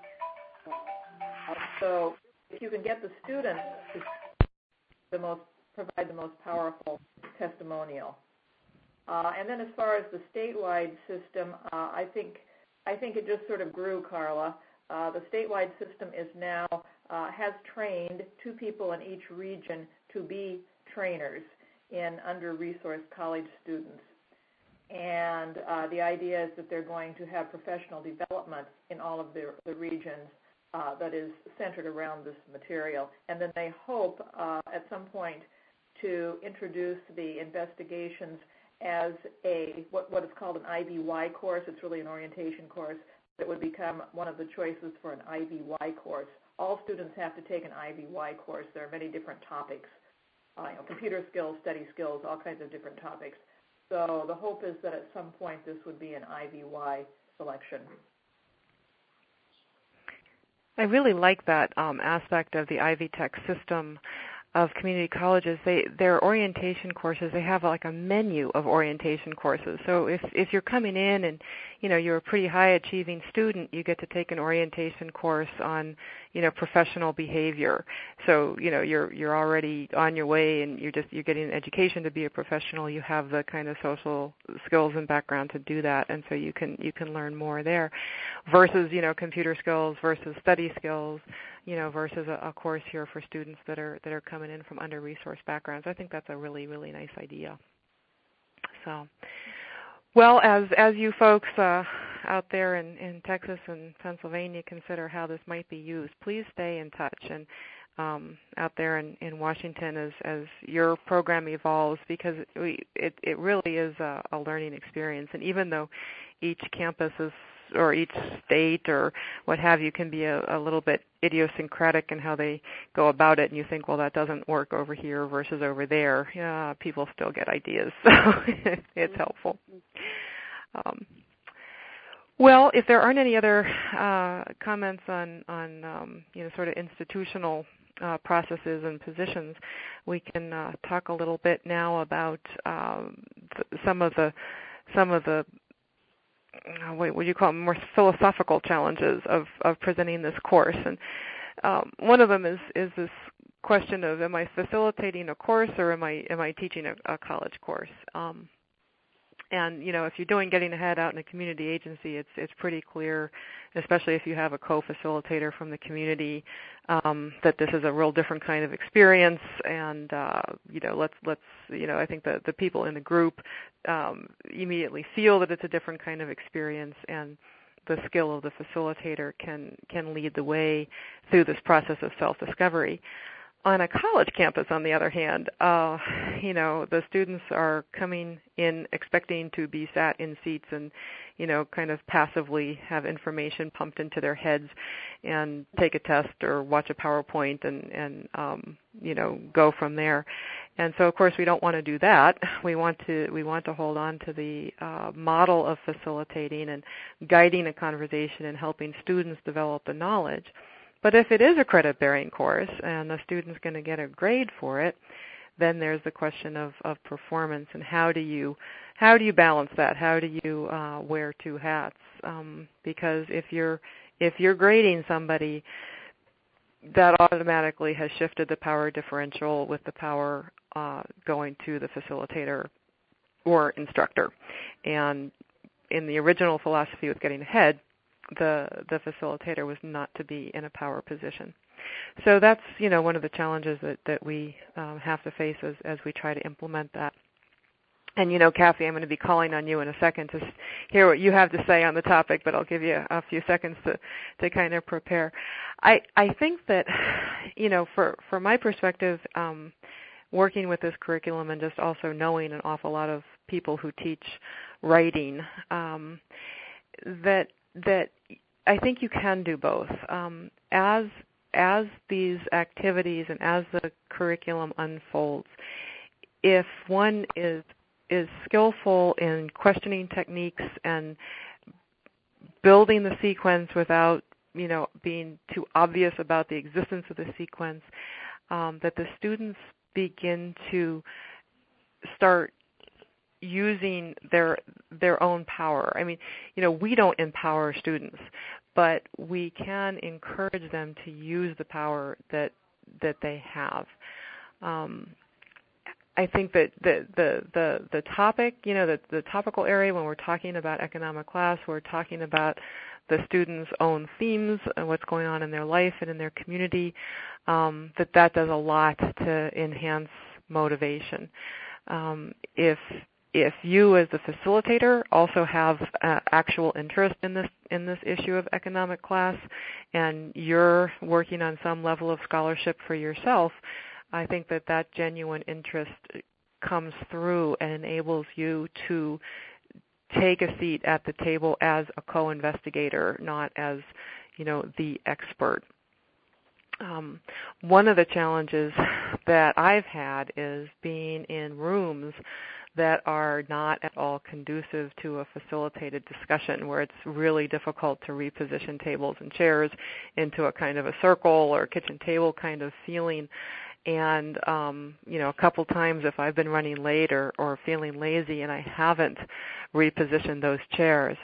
So if you can get the students to the most, provide the most powerful testimonial. Uh, and then as far as the statewide system, uh, I think I think it just sort of grew, Carla. Uh, the statewide system is now uh, has trained two people in each region to be trainers in under-resourced college students. And uh, the idea is that they're going to have professional development in all of the, the regions uh, that is centered around this material. And then they hope uh, at some point to introduce the investigations as a what, what is called an I B Y course. It's really an orientation course that would become one of the choices for an I B Y course. All students have to take an I B Y course. There are many different topics, uh, you know, computer skills, study skills, all kinds of different topics. So the hope is that at some point this would be an I B Y selection. I really like that um, aspect of the Ivy Tech system of community colleges. They their orientation courses, they have like a menu of orientation courses. So if if you're coming in and you know you're a pretty high achieving student, you get to take an orientation course on you know professional behavior. So you know you're you're already on your way and you're just you're getting an education to be a professional. You have the kind of social skills and background to do that, and so you can you can learn more there. Versus you know computer skills versus study skills. You know, versus a, a course here for students that are that are coming in from under-resourced backgrounds. I think that's a really, really nice idea. So, well, as as you folks uh, out there in, in Texas and Pennsylvania consider how this might be used, please stay in touch. And um, out there in, in Washington, as as your program evolves, because we it it really is a, a learning experience. And even though each campus is or each state or what have you can be a, a little bit idiosyncratic in how they go about it, and you think, well, that doesn't work over here versus over there. Yeah, people still get ideas, so it's helpful. Um, well, if there aren't any other uh, comments on, on um, you know, sort of institutional uh, processes and positions, we can uh, talk a little bit now about um, th- some of the some of the what would you call them, more philosophical challenges of, of presenting this course. And um, one of them is, is this question of, am I facilitating a course or am I am I teaching a, a college course? Um, and, you know, if you're doing Getting Ahead out in a community agency, it's it's pretty clear, especially if you have a co-facilitator from the community, um, that this is a real different kind of experience. And, uh, you know, let's, let's you know, I think the, the people in the group um, immediately feel that it's a different kind of experience, and the skill of the facilitator can, can lead the way through this process of self-discovery. On a college campus, on the other hand, uh, you know, the students are coming in expecting to be sat in seats and, you know, kind of passively have information pumped into their heads and take a test or watch a PowerPoint and, and um, you know, go from there. And so, of course, we don't want to do that. We want to we want to hold on to the uh, model of facilitating and guiding a conversation and helping students develop the knowledge. But if it is a credit-bearing course and the student's going to get a grade for it, then there's the question of, of performance and how do you how do you balance that? How do you uh, wear two hats? Um, because if you're if you're grading somebody, that automatically has shifted the power differential with the power uh, going to the facilitator or instructor. And in the original philosophy with Getting Ahead, the the facilitator was not to be in a power position. So that's, you know, one of the challenges that, that we um, have to face as, as we try to implement that. And, you know, Kathy, I'm going to be calling on you in a second to hear what you have to say on the topic, but I'll give you a few seconds to, to kind of prepare. I, I think that, you know, for, from my perspective, um, working with this curriculum and just also knowing an awful lot of people who teach writing, um, that that I think you can do both. Um, as as these activities and as the curriculum unfolds, if one is is skillful in questioning techniques and building the sequence without, you know, being too obvious about the existence of the sequence, um, that the students begin to start using their their own power. I mean, you know, we don't empower students, but we can encourage them to use the power that that they have. Um, I think that the, the, the, the topic, you know, the, the topical area when we're talking about economic class, we're talking about the students' own themes and what's going on in their life and in their community, um, that that does a lot to enhance motivation. Um, if if you as the facilitator also have uh, actual interest in this in this issue of economic class, and you're working on some level of scholarship for yourself, I think that that genuine interest comes through and enables you to take a seat at the table as a co-investigator, not as, you know, the expert. Um, one of the challenges that I've had is being in rooms that are not at all conducive to a facilitated discussion, where it's really difficult to reposition tables and chairs into a kind of a circle or kitchen table kind of feeling. And, um, you know, a couple times if I've been running late or, or feeling lazy and I haven't repositioned those chairs,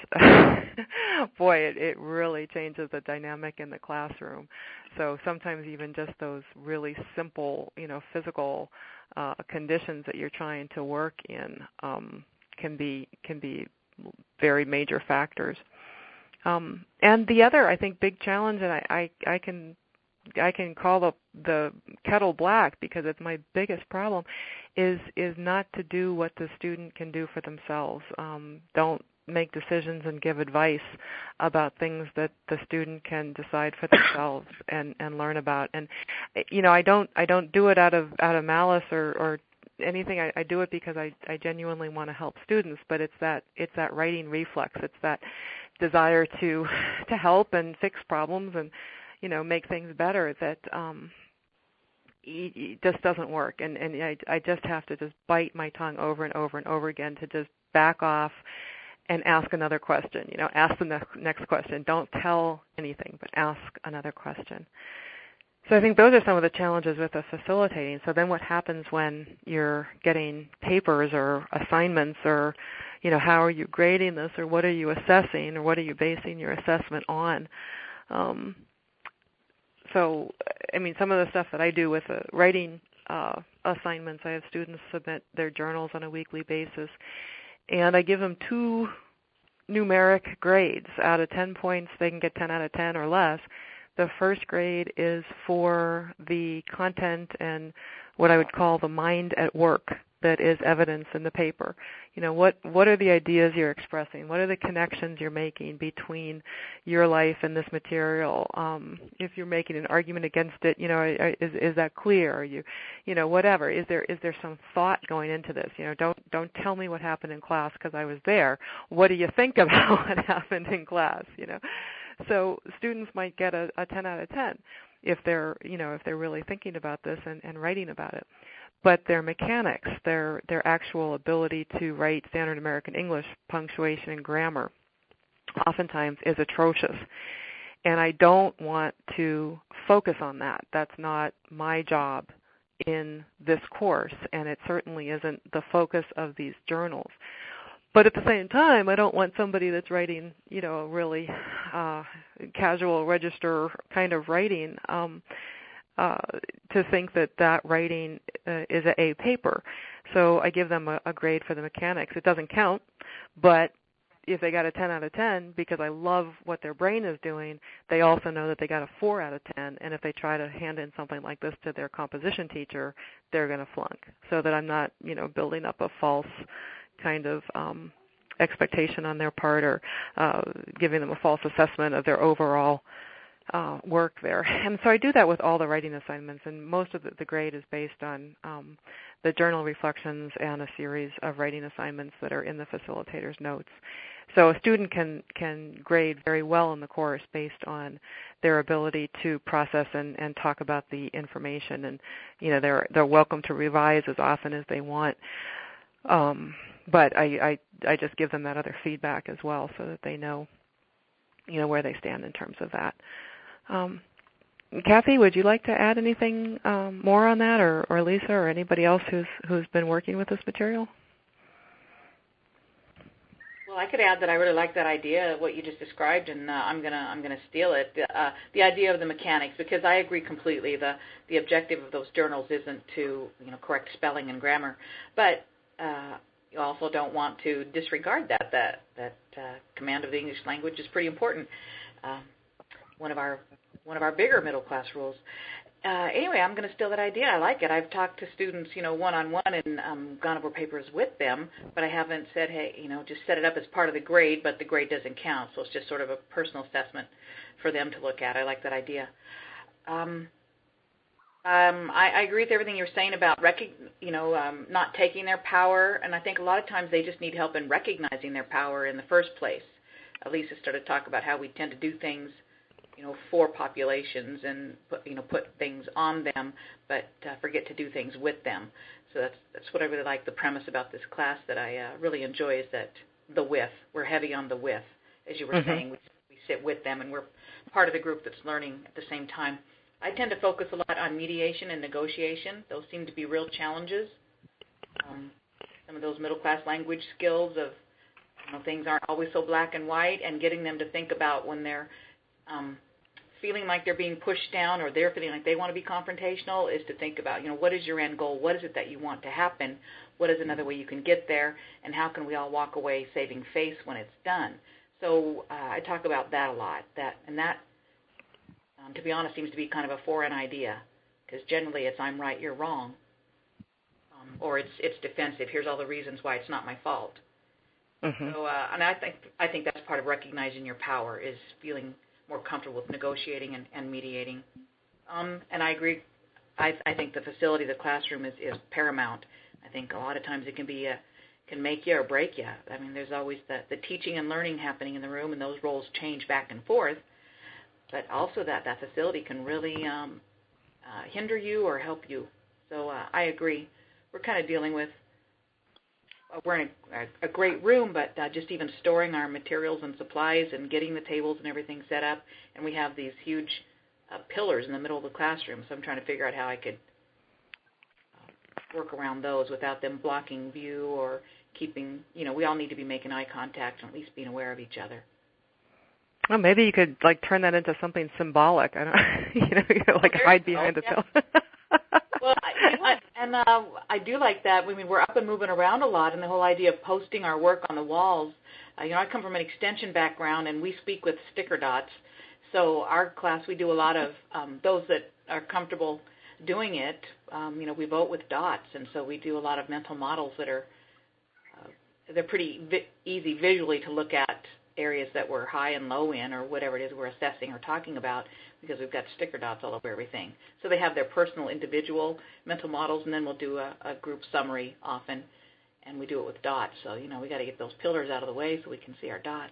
boy, it, it really changes the dynamic in the classroom. So sometimes even just those really simple, you know, physical uh, conditions that you're trying to work in um, can be can be very major factors. Um, and the other, I think, big challenge, and I, I, I can I can call the the kettle black because it's my biggest problem, is is not to do what the student can do for themselves. Um, don't make decisions and give advice about things that the student can decide for themselves and, and learn about. And you know, I don't I don't do it out of out of malice or, or anything. I, I do it because I, I genuinely want to help students. But it's that it's that writing reflex. It's that desire to to help and fix problems and, you know, make things better that um, it just doesn't work. And, and I, I just have to just bite my tongue over and over and over again to just back off and ask another question. You know, ask the next, next question. Don't tell anything, but ask another question. So I think those are some of the challenges with the facilitating. So then what happens when you're getting papers or assignments or, you know, how are you grading this or what are you assessing or what are you basing your assessment on? Um, So, I mean, some of the stuff that I do with the writing uh, assignments, I have students submit their journals on a weekly basis, and I give them two numeric grades. Out of ten points, they can get ten out of ten or less. The first grade is for the content and what I would call the mind at work that is evidence in the paper. You know, what, what are the ideas you're expressing? What are the connections you're making between your life and this material? Um, if you're making an argument against it, you know, is, is that clear? Are you, you know, whatever. Is there is there some thought going into this? You know, don't don't tell me what happened in class because I was there. What do you think about what happened in class? You know, so students might get a, a ten out of ten if they're, you know, if they're really thinking about this and, and writing about it. But their mechanics, their their actual ability to write standard American English, punctuation, and grammar, oftentimes is atrocious. And I don't want to focus on that. That's not my job in this course, and it certainly isn't the focus of these journals. But at the same time, I don't want somebody that's writing, you know, really uh, casual register kind of writing um, Uh, to think that that writing uh, is a A paper. So I give them a, a grade for the mechanics. It doesn't count, but if they got a ten out of ten, because I love what their brain is doing, they also know that they got a four out of ten, and if they try to hand in something like this to their composition teacher, they're going to flunk, so that I'm not, you know, building up a false, kind of um, expectation on their part, or uh, giving them a false assessment of their overall uh, work there. And so I do that with all the writing assignments, and most of the, the grade is based on um, the journal reflections and a series of writing assignments that are in the facilitator's notes. So a student can, can grade very well in the course based on their ability to process and, and talk about the information. And, you know, they're, they're welcome to revise as often as they want. Um, but I, I, I just give them that other feedback as well so that they know, you know, where they stand in terms of that. Um, Kathy, would you like to add anything um, more on that, or, or Lisa, or anybody else who's, who's been working with this material? Well, I could add that I really like that idea, what you just described, and uh, I'm gonna I'm gonna steal it. Uh, the idea of the mechanics, because I agree completely. The the objective of those journals isn't to you know correct spelling and grammar, but uh, you also don't want to disregard that. That that uh, command of the English language is pretty important. Uh, one of our one of our bigger middle class rules. Uh, anyway, I'm going to steal that idea. I like it. I've talked to students, you know, one-on-one and um, gone over papers with them, but I haven't said, hey, you know, just set it up as part of the grade, but the grade doesn't count. So it's just sort of a personal assessment for them to look at. I like that idea. Um, um, I, I agree with everything you're saying about, rec- you know, um, not taking their power, and I think a lot of times they just need help in recognizing their power in the first place. Lisa started to talk about how we tend to do things you know, for populations and put, you know, put things on them, but uh, forget to do things with them. So that's that's what I really like. The premise about this class that I uh, really enjoy is that the with. We're heavy on the with, as you were mm-hmm. saying. We, we sit with them, and we're part of the group that's learning at the same time. I tend to focus a lot on mediation and negotiation. Those seem to be real challenges. Um, some of those middle class language skills of you know, things aren't always so black and white, and getting them to think about when they're um, feeling like they're being pushed down or they're feeling like they want to be confrontational is to think about, you know, what is your end goal? What is it that you want to happen? What is another way you can get there? And how can we all walk away saving face when it's done? So uh, I talk about that a lot. That And that, um, to be honest, seems to be kind of a foreign idea because generally it's I'm right, you're wrong. Um, or it's it's defensive. Here's all the reasons why it's not my fault. Mm-hmm. So, uh, and I think I think that's part of recognizing your power is feeling more comfortable with negotiating and, and mediating. Um, and I agree. I, I think the facility, the classroom, is, is paramount. I think a lot of times it can be a, can make you or break you. I mean, there's always the, the teaching and learning happening in the room, and those roles change back and forth. But also that that facility can really um, uh, hinder you or help you. So uh, I agree. We're kind of dealing with. We're in a, a great room, but uh, just even storing our materials and supplies and getting the tables and everything set up, and we have these huge uh, pillars in the middle of the classroom, so I'm trying to figure out how I could uh, work around those without them blocking view or keeping, you know, we all need to be making eye contact and at least being aware of each other. Well, maybe you could, like, turn that into something symbolic. I don't, you know, you know like well, hide behind a pillar. Well, I, I, and uh, I do like that. I mean, we're up and moving around a lot, and the whole idea of posting our work on the walls. Uh, you know, I come from an extension background, and we speak with sticker dots. So our class, we do a lot of um, those that are comfortable doing it. Um, you know, we vote with dots, and so we do a lot of mental models that are uh, they're pretty vi- easy visually to look at areas that we're high and low in or whatever it is we're assessing or talking about because we've got sticker dots all over everything. So they have their personal individual mental models, and then we'll do a, a group summary often, and we do it with dots. So, you know, we got to get those pillars out of the way so we can see our dots.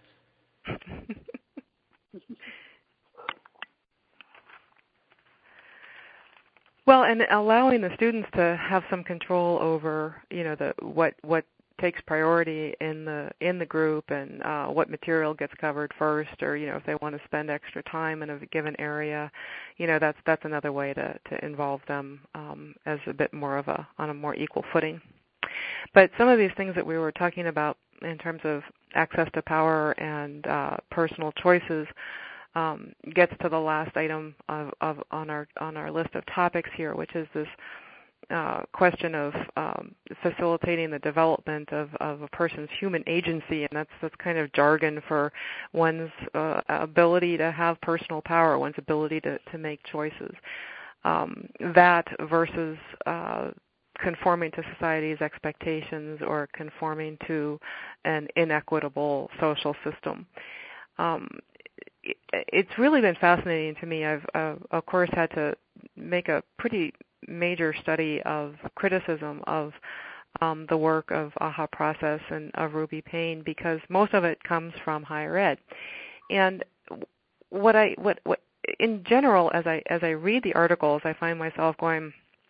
Well, and allowing the students to have some control over, you know, the what what takes priority in the in the group and uh, what material gets covered first, or you know, if they want to spend extra time in a given area, you know, that's that's another way to, to involve them um, as a bit more of a on a more equal footing. But some of these things that we were talking about in terms of access to power and uh, personal choices um, gets to the last item of, of on our on our list of topics here, which is this Uh, question of um, facilitating the development of, of a person's human agency, and that's that's kind of jargon for one's uh, ability to have personal power, one's ability to, to make choices. Um, that versus uh, conforming to society's expectations or conforming to an inequitable social system. Um, it, it's really been fascinating to me. I've, uh, of course, had to make a pretty major study of criticism of um, the work of AHA Process and of Ruby Payne, because most of it comes from higher ed. And what I what what in general, as I as I read the articles, I find myself going,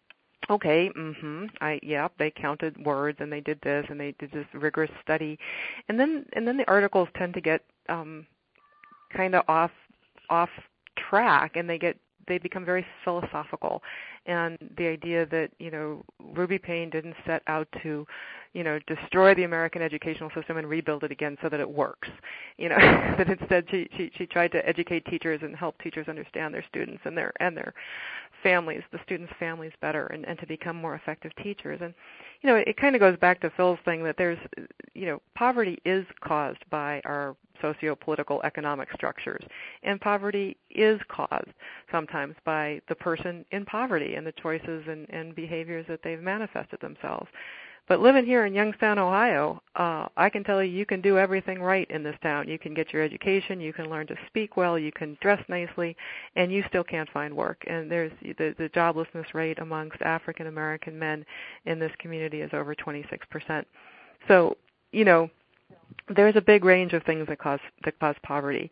okay, mhm, I yeah, they counted words and they did this and they did this rigorous study, and then and then the articles tend to get um, kind of off off track, and they get they become very philosophical, and the idea that, you know, Ruby Payne didn't set out to, you know, destroy the American educational system and rebuild it again so that it works, you know, that instead she, she she tried to educate teachers and help teachers understand their students and their and their families, the students' families better, and, and to become more effective teachers. And, you know, it kind of goes back to Phil's thing that there's, you know, poverty is caused by our socio-political economic structures, and poverty is caused sometimes by the person in poverty and the choices and, and behaviors that they've manifested themselves. But living here in Youngstown, Ohio, uh, I can tell you you can do everything right in this town. You can get your education, you can learn to speak well, you can dress nicely, and you still can't find work. And there's the, the joblessness rate amongst African American men in this community is over twenty-six percent. So, you know, there's a big range of things that cause that cause poverty.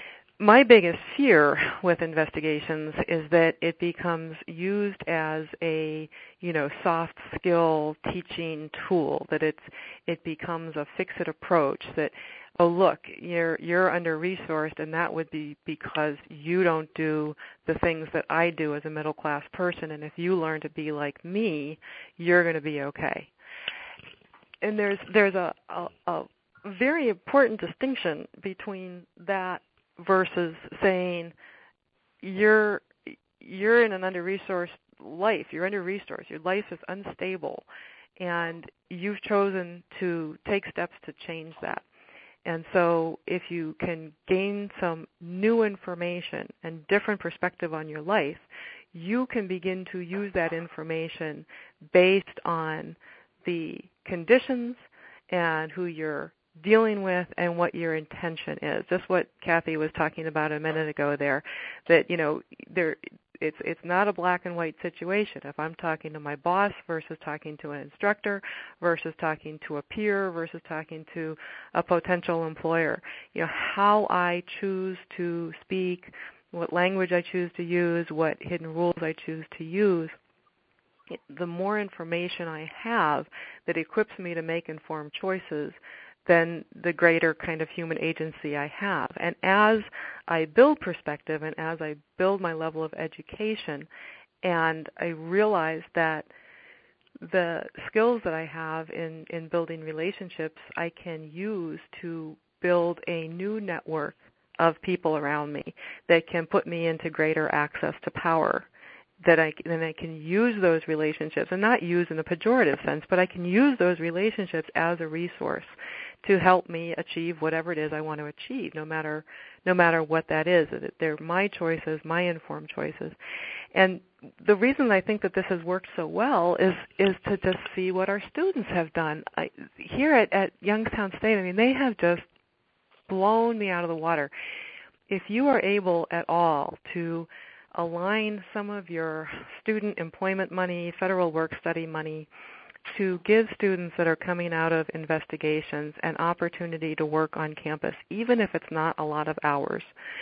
My biggest fear with investigations is that it becomes used as a, you know, soft skill teaching tool, that it's it becomes a fix-it approach, that, oh, look, you're you're under-resourced, and that would be because you don't do the things that I do as a middle-class person, and if you learn to be like me, you're going to be okay. And there's there's a, a, a very important distinction between that versus saying you're you're in an under-resourced life, you're under-resourced, your life is unstable, and you've chosen to take steps to change that. And so if you can gain some new information and different perspective on your life, you can begin to use that information based on the conditions and who you're dealing with and what your intention is. Just what Kathy was talking about a minute ago there, that, you know, there it's it's not a black and white situation. If I'm talking to my boss versus talking to an instructor versus talking to a peer versus talking to a potential employer, you know, how I choose to speak, what language I choose to use, what hidden rules I choose to use, the more information I have that equips me to make informed choices, then the greater kind of human agency I have. And as I build perspective and as I build my level of education, and I realize that the skills that I have in, in building relationships I can use to build a new network of people around me that can put me into greater access to power, that I, then I can use those relationships, and not use in a pejorative sense, but I can use those relationships as a resource to help me achieve whatever it is I want to achieve, no matter no matter what that is. They're my choices, my informed choices. And the reason I think that this has worked so well is is to just see what our students have done. I, here at, at Youngstown State, I mean, they have just blown me out of the water. If you are able at all to align some of your student employment money, federal work study money, to give students that are coming out of investigations an opportunity to work on campus, even if it's not a lot of hours.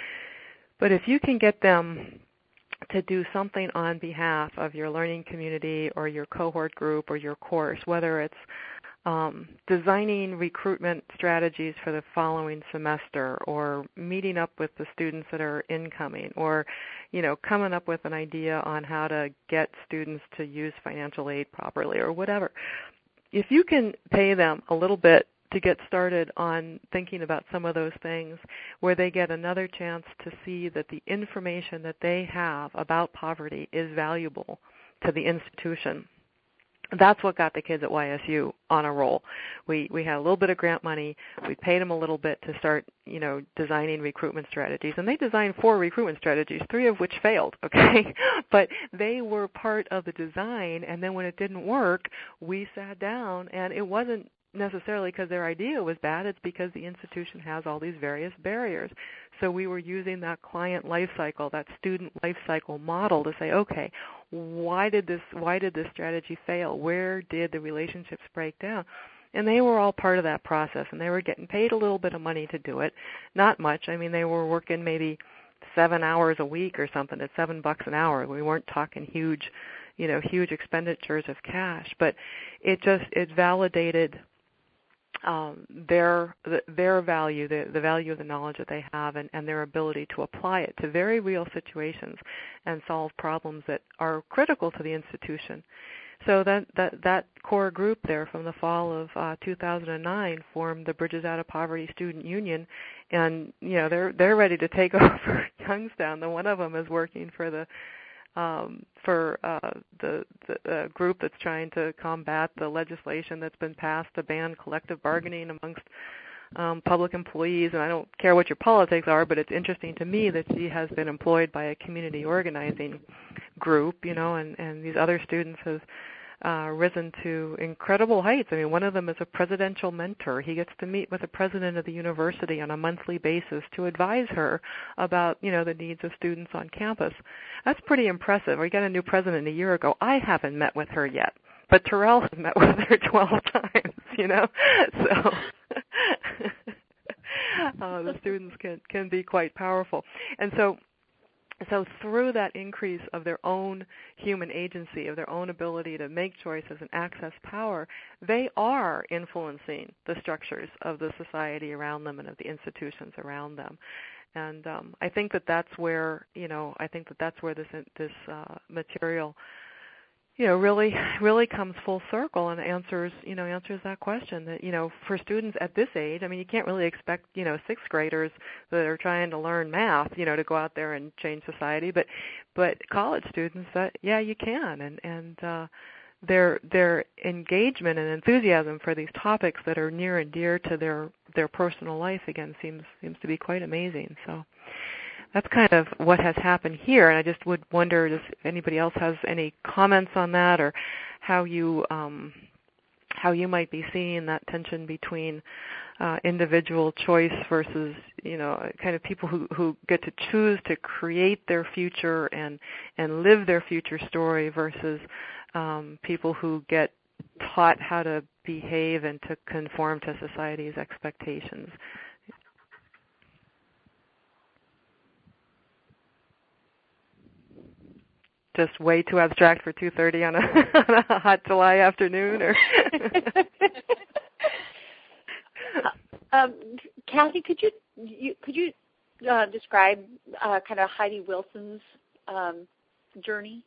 But if you can get them to do something on behalf of your learning community or your cohort group or your course, whether it's um, designing recruitment strategies for the following semester, or meeting up with the students that are incoming, or, you know, coming up with an idea on how to get students to use financial aid properly, or whatever. If you can pay them a little bit to get started on thinking about some of those things, where they get another chance to see that the information that they have about poverty is valuable to the institution, that's what got the kids at Y S U on a roll. We we had a little bit of grant money. We paid them a little bit to start, you know, designing recruitment strategies. And they designed four recruitment strategies, three of which failed, okay? But they were part of the design, and then when it didn't work, we sat down, and it wasn't necessarily because their idea was bad. It's because the institution has all these various barriers. So we were using that client life cycle, that student life cycle model to say, okay, why did this why did this strategy fail? Where did the relationships break down? And they were all part of that process, and they were getting paid a little bit of money to do it. Not much. I mean, they were working maybe seven hours a week or something at seven bucks an hour. We weren't talking huge, you know, huge expenditures of cash, but it just it validated Um, their their value, the, the value of the knowledge that they have, and, and their ability to apply it to very real situations and solve problems that are critical to the institution. So that that, that core group there from the fall of uh, two thousand nine formed the Bridges Out of Poverty Student Union, and you know they're they're ready to take over Youngstown. The one of them is working for the Um, for uh, the, the uh, group that's trying to combat the legislation that's been passed to ban collective bargaining amongst um, public employees. And I don't care what your politics are, but it's interesting to me that she has been employed by a community organizing group, you know, and, and these other students have uh, risen to incredible heights. I mean, one of them is a presidential mentor. He gets to meet with the president of the university on a monthly basis to advise her about, you know, the needs of students on campus. That's pretty impressive. We got a new president a year ago. I haven't met with her yet, but Terrell has met with her twelve times, you know. So uh, the students can, can be quite powerful. And so So through that increase of their own human agency, of their own ability to make choices and access power, they are influencing the structures of the society around them and of the institutions around them. And um, I think that that's where, you know, I think that that's where this this uh, material, you know, really really comes full circle and answers, you know, answers that question that, you know, for students at this age, I mean, you can't really expect, you know, sixth graders that are trying to learn math, you know, to go out there and change society, but but college students, that yeah, you can, and and uh, their their engagement and enthusiasm for these topics that are near and dear to their their personal life again seems seems to be quite amazing. So that's kind of what has happened here, and I just would wonder if anybody else has any comments on that, or how you um, how you might be seeing that tension between uh, individual choice versus, you know, kind of people who, who get to choose to create their future and and live their future story versus um, people who get taught how to behave and to conform to society's expectations. Just way too abstract for two thirty on a, on a hot July afternoon, or um, Kathy, could you, you could you uh, describe uh, kind of Heidi Wilson's um, journey?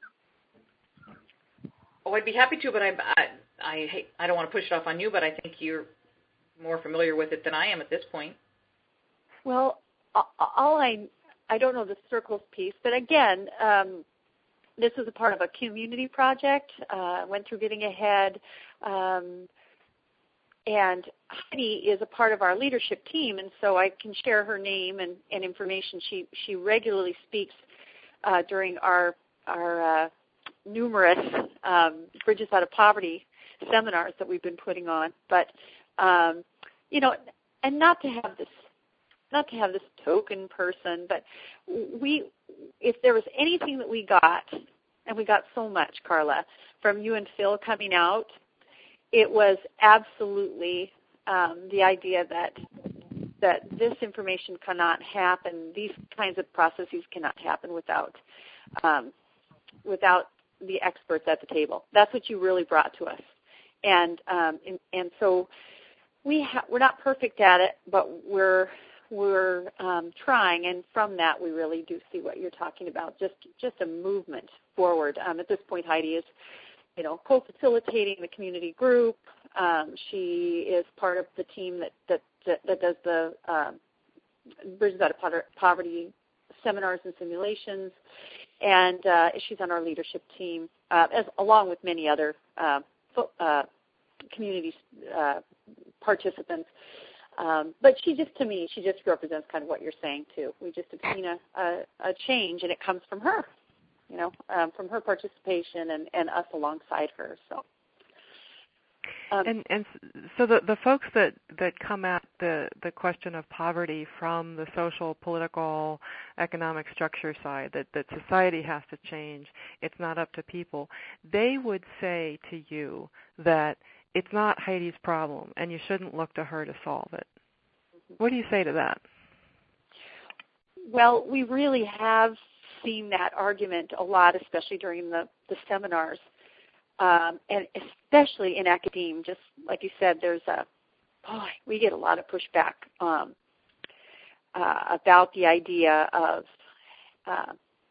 Oh, I'd be happy to, but I I I, hate, I don't want to push it off on you, but I think you're more familiar with it than I am at this point. Well, all I I don't know the circles piece, but again. Um, This was a part of a community project, uh, went through Getting Ahead, um, and Heidi is a part of our leadership team, and so I can share her name and, and information. She she regularly speaks uh, during our our uh, numerous um, Bridges Out of Poverty seminars that we've been putting on. But um, you know, and not to have this not to have this token person, but we, if there was anything that we got, and we got so much, Carla, from you and Phil coming out, it was absolutely um, the idea that that this information cannot happen, these kinds of processes cannot happen without um, without the experts at the table. That's what you really brought to us, and um, and, and so we ha- we're not perfect at it, but we're we're um, trying, and from that we really do see what you're talking about, just just a movement forward. Um, at this point, Heidi is, you know, co-facilitating the community group. Um, she is part of the team that that, that, that does the um, Bridges Out of Poverty seminars and simulations, and uh, she's on our leadership team, uh, as along with many other uh, uh, community uh, participants. Um, but she just, to me, she just represents kind of what you're saying too. We just have seen a, a, a change, and it comes from her, you know, um, from her participation and, and us alongside her. So. Um, and and so the the folks that, that come at the, the question of poverty from the social, political, economic structure side, that, that society has to change, it's not up to people, they would say to you that it's not Heidi's problem and you shouldn't look to her to solve it. What do you say to that? Well, we really have seen that argument a lot, especially during the, the seminars. Um, and especially in academia, just like you said, there's a, boy, we get a lot of pushback um, uh, about the idea of uh,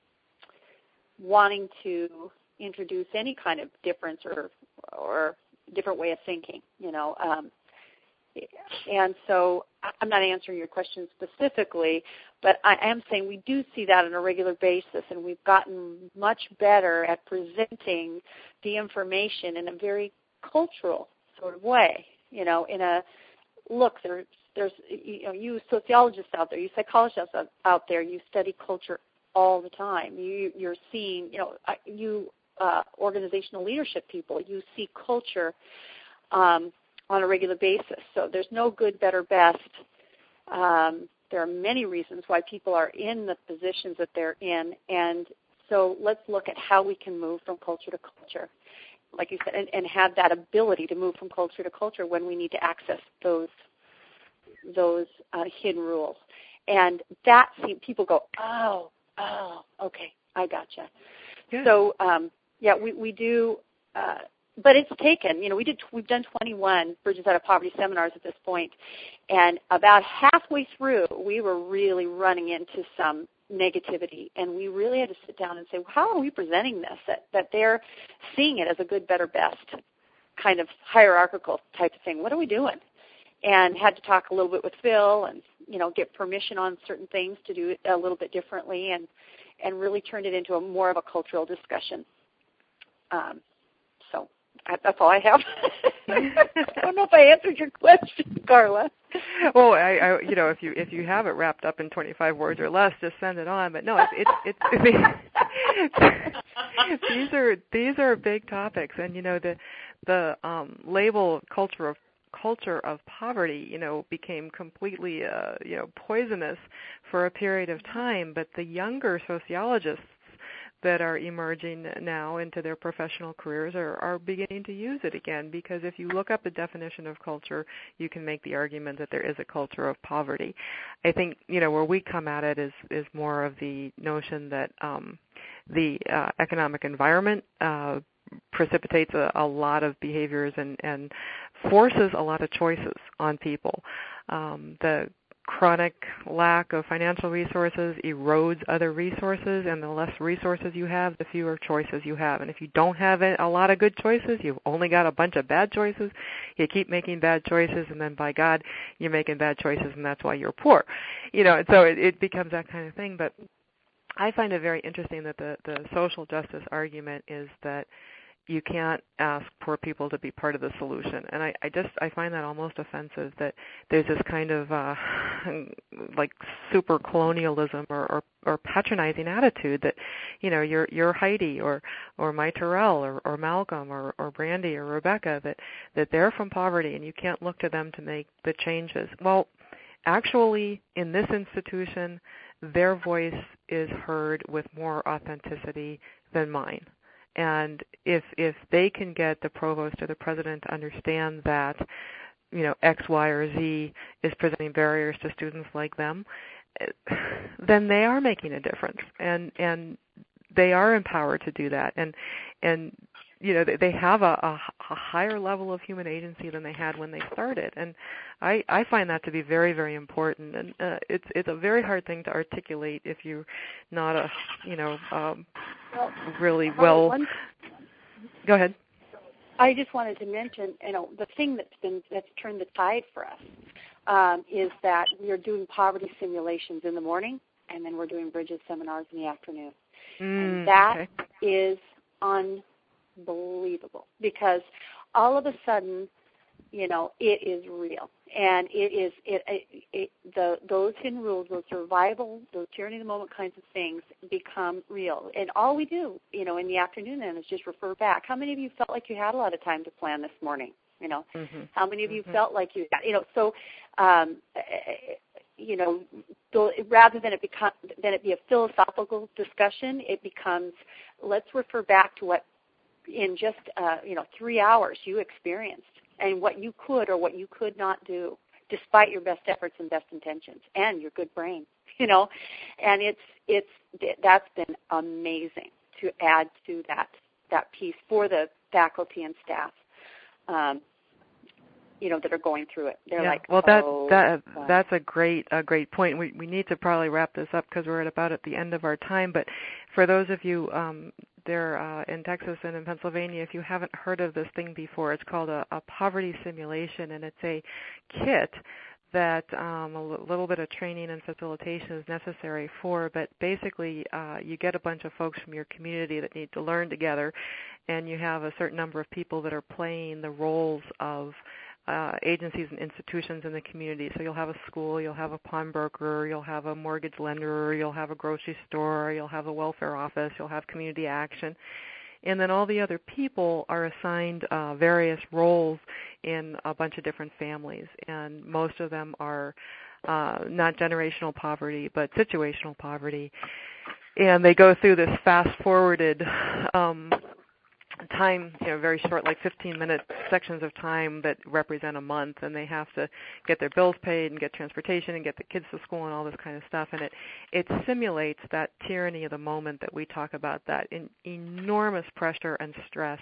wanting to introduce any kind of difference or or different way of thinking, you know. Um, and so I'm not answering your question specifically, but I am saying we do see that on a regular basis, and we've gotten much better at presenting the information in a very cultural sort of way. You know, in a look, there, there's you know, you sociologists out there, you psychologists out there, you study culture all the time. You, you're seeing, you know, you uh, organizational leadership people, you see culture um, on a regular basis. So there's no good, better, best. Um, there are many reasons why people are in the positions that they're in, and so let's look at how we can move from culture to culture, like you said, and, and have that ability to move from culture to culture when we need to access those those uh, hidden rules. And that, see, people go, oh, oh, okay, I gotcha. Yeah. So, um, yeah, we, we do, uh, but it's taken, you know, we did, we've done twenty-one Bridges Out of Poverty seminars at this point, and about halfway through, we were really running into some negativity, and we really had to sit down and say, well, how are we presenting this, that, that they're seeing it as a good, better, best kind of hierarchical type of thing. What are we doing? And had to talk a little bit with Phil and, you know, get permission on certain things to do it a little bit differently, and, and really turned it into a more of a cultural discussion. Um, so I, that's all I have. I don't know if I answered your question, Carla. Well, I, I, you know, if you if you have it wrapped up in twenty-five words or less, just send it on. But no, it's it's, it's, it's these are these are big topics, and you know the the um, label culture of culture of poverty, you know, became completely uh, you know poisonous for a period of time. But the younger sociologists that are emerging now into their professional careers are, are beginning to use it again, because if you look up the definition of culture, you can make the argument that there is a culture of poverty. I think, you know, where we come at it is, is more of the notion that um, the uh, economic environment uh, precipitates a, a lot of behaviors and, and forces a lot of choices on people. Um, the chronic lack of financial resources erodes other resources, and the less resources you have, the fewer choices you have. And if you don't have a lot of good choices, you've only got a bunch of bad choices. You keep making bad choices, and then by God, you're making bad choices, and that's why you're poor. You know, and so it, it becomes that kind of thing. But I find it very interesting that the, the social justice argument is that you can't ask poor people to be part of the solution. And I, I just, I find that almost offensive, that there's this kind of uh, like super colonialism or, or, or patronizing attitude that, you know, you're, you're Heidi or, or Mai Terrell or, or Malcolm or, or Brandy or Rebecca, that, that they're from poverty and you can't look to them to make the changes. Well, actually, in this institution, their voice is heard with more authenticity than mine. And if if they can get the provost or the president to understand that, you know, X, Y, or Z is presenting barriers to students like them, then they are making a difference, and and they are empowered to do that, and and you know they have a, a, a higher level of human agency than they had when they started, and I, I find that to be very, very important, and uh, it's it's a very hard thing to articulate if you're not a you know um, well, really well. One, go ahead. I just wanted to mention, you know, the thing that's been that's turned the tide for us um, is that we are doing poverty simulations in the morning, and then we're doing Bridges seminars in the afternoon, mm, and that okay. is unbelievable, because all of a sudden, you know, it is real. And it is, it, it, it, the, those hidden rules, those survival, those tyranny of the moment kinds of things become real. And all we do, you know, in the afternoon then is just refer back. How many of you felt like you had a lot of time to plan this morning? You know, mm-hmm. How many of you mm-hmm. felt like you, you know, so, um, you know, rather than it become, than it be a philosophical discussion, it becomes, let's refer back to what in just, uh, you know, three hours you experienced and what you could or what you could not do despite your best efforts and best intentions and your good brain, you know, and it's, it's, that's been amazing to add to that, that piece for the faculty and staff. Um, you know, that are going through it. They're yeah. like, well, oh, that that that's a great a great point. We we need to probably wrap this up because we're at about at the end of our time. But for those of you um, there uh, in Texas and in Pennsylvania, if you haven't heard of this thing before, it's called a, a poverty simulation, and it's a kit that um, a l- little bit of training and facilitation is necessary for, but basically uh, you get a bunch of folks from your community that need to learn together, and you have a certain number of people that are playing the roles of uh, agencies and institutions in the community. So you'll have a school, you'll have a pawnbroker, you'll have a mortgage lender, you'll have a grocery store, you'll have a welfare office, you'll have community action. And then all the other people are assigned uh, various roles in a bunch of different families, and most of them are uh, not generational poverty, but situational poverty. And they go through this fast-forwarded um, time, you know, very short, like fifteen-minute sections of time that represent a month, and they have to get their bills paid and get transportation and get the kids to school and all this kind of stuff. And it it simulates that tyranny of the moment that we talk about, that in, enormous pressure and stress,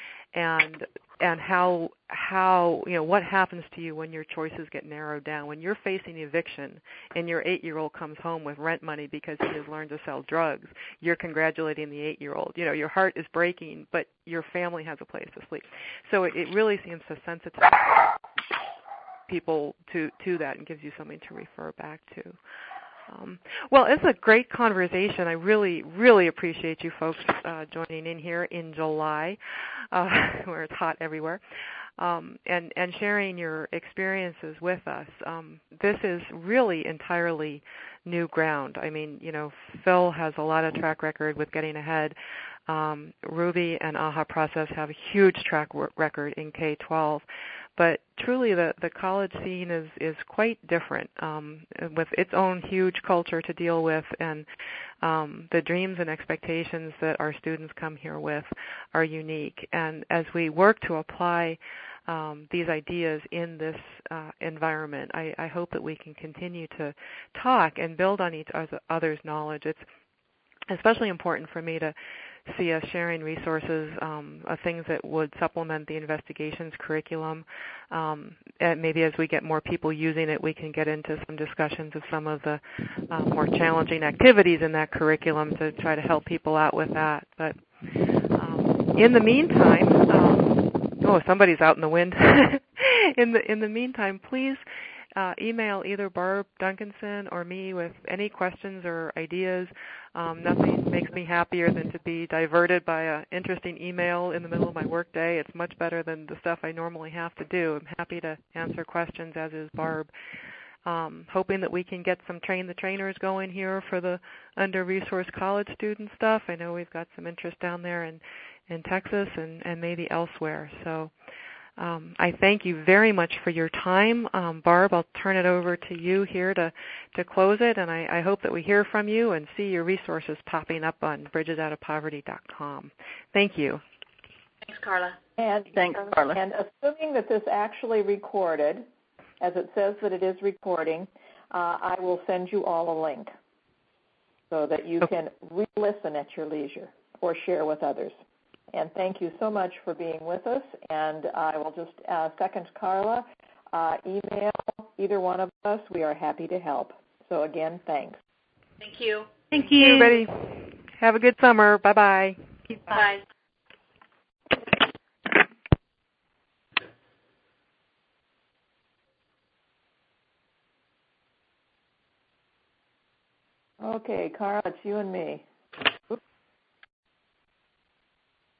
and and how how you know what happens to you when your choices get narrowed down. When you're facing eviction and your eight-year-old comes home with rent money because he has learned to sell drugs, you're congratulating the eight-year-old. You know, your heart is breaking, but your family has a place to sleep. So it, it really seems to sensitize people to to that and gives you something to refer back to. Um, well, it's a great conversation. I really, really appreciate you folks uh, joining in here in July, uh, where it's hot everywhere, um, and, and sharing your experiences with us. Um, this is really entirely new ground. I mean, you know, Phil has a lot of track record with getting ahead. Um, Ruby and AHA Process have a huge track record in K twelve. But truly, the, the college scene is, is quite different, um, with its own huge culture to deal with, and um, the dreams and expectations that our students come here with are unique. And as we work to apply um, these ideas in this uh, environment, I, I hope that we can continue to talk and build on each other's knowledge. It's especially important for me to see us sharing resources um, of things that would supplement the investigations curriculum. Um, and maybe as we get more people using it, we can get into some discussions of some of the uh, more challenging activities in that curriculum to try to help people out with that. But um, in the meantime, um, oh, somebody's out in the wind. in the in the meantime, please Uh, email either Barb Duncanson or me with any questions or ideas. Um, nothing makes me happier than to be diverted by an interesting email in the middle of my workday. It's much better than the stuff I normally have to do. I'm happy to answer questions, as is Barb. Um, hoping that we can get some Train the Trainers going here for the under-resourced college student stuff. I know we've got some interest down there in, in Texas and, and maybe elsewhere. So Um, I thank you very much for your time. Um, Barb, I'll turn it over to you here to, to close it, and I, I hope that we hear from you and see your resources popping up on bridges out of poverty dot com. Thank you. Thanks, Carla. And, Thanks, Carla. And assuming that this actually recorded, as it says that it is recording, uh, I will send you all a link so that you okay. can re-listen at your leisure or share with others. And thank you so much for being with us. And I will just uh, second Carla. Uh, email either one of us. We are happy to help. So again, thanks. Thank you. Thank you. Hey, everybody. Have a good summer. Bye-bye. Bye. Okay, Carla, it's you and me.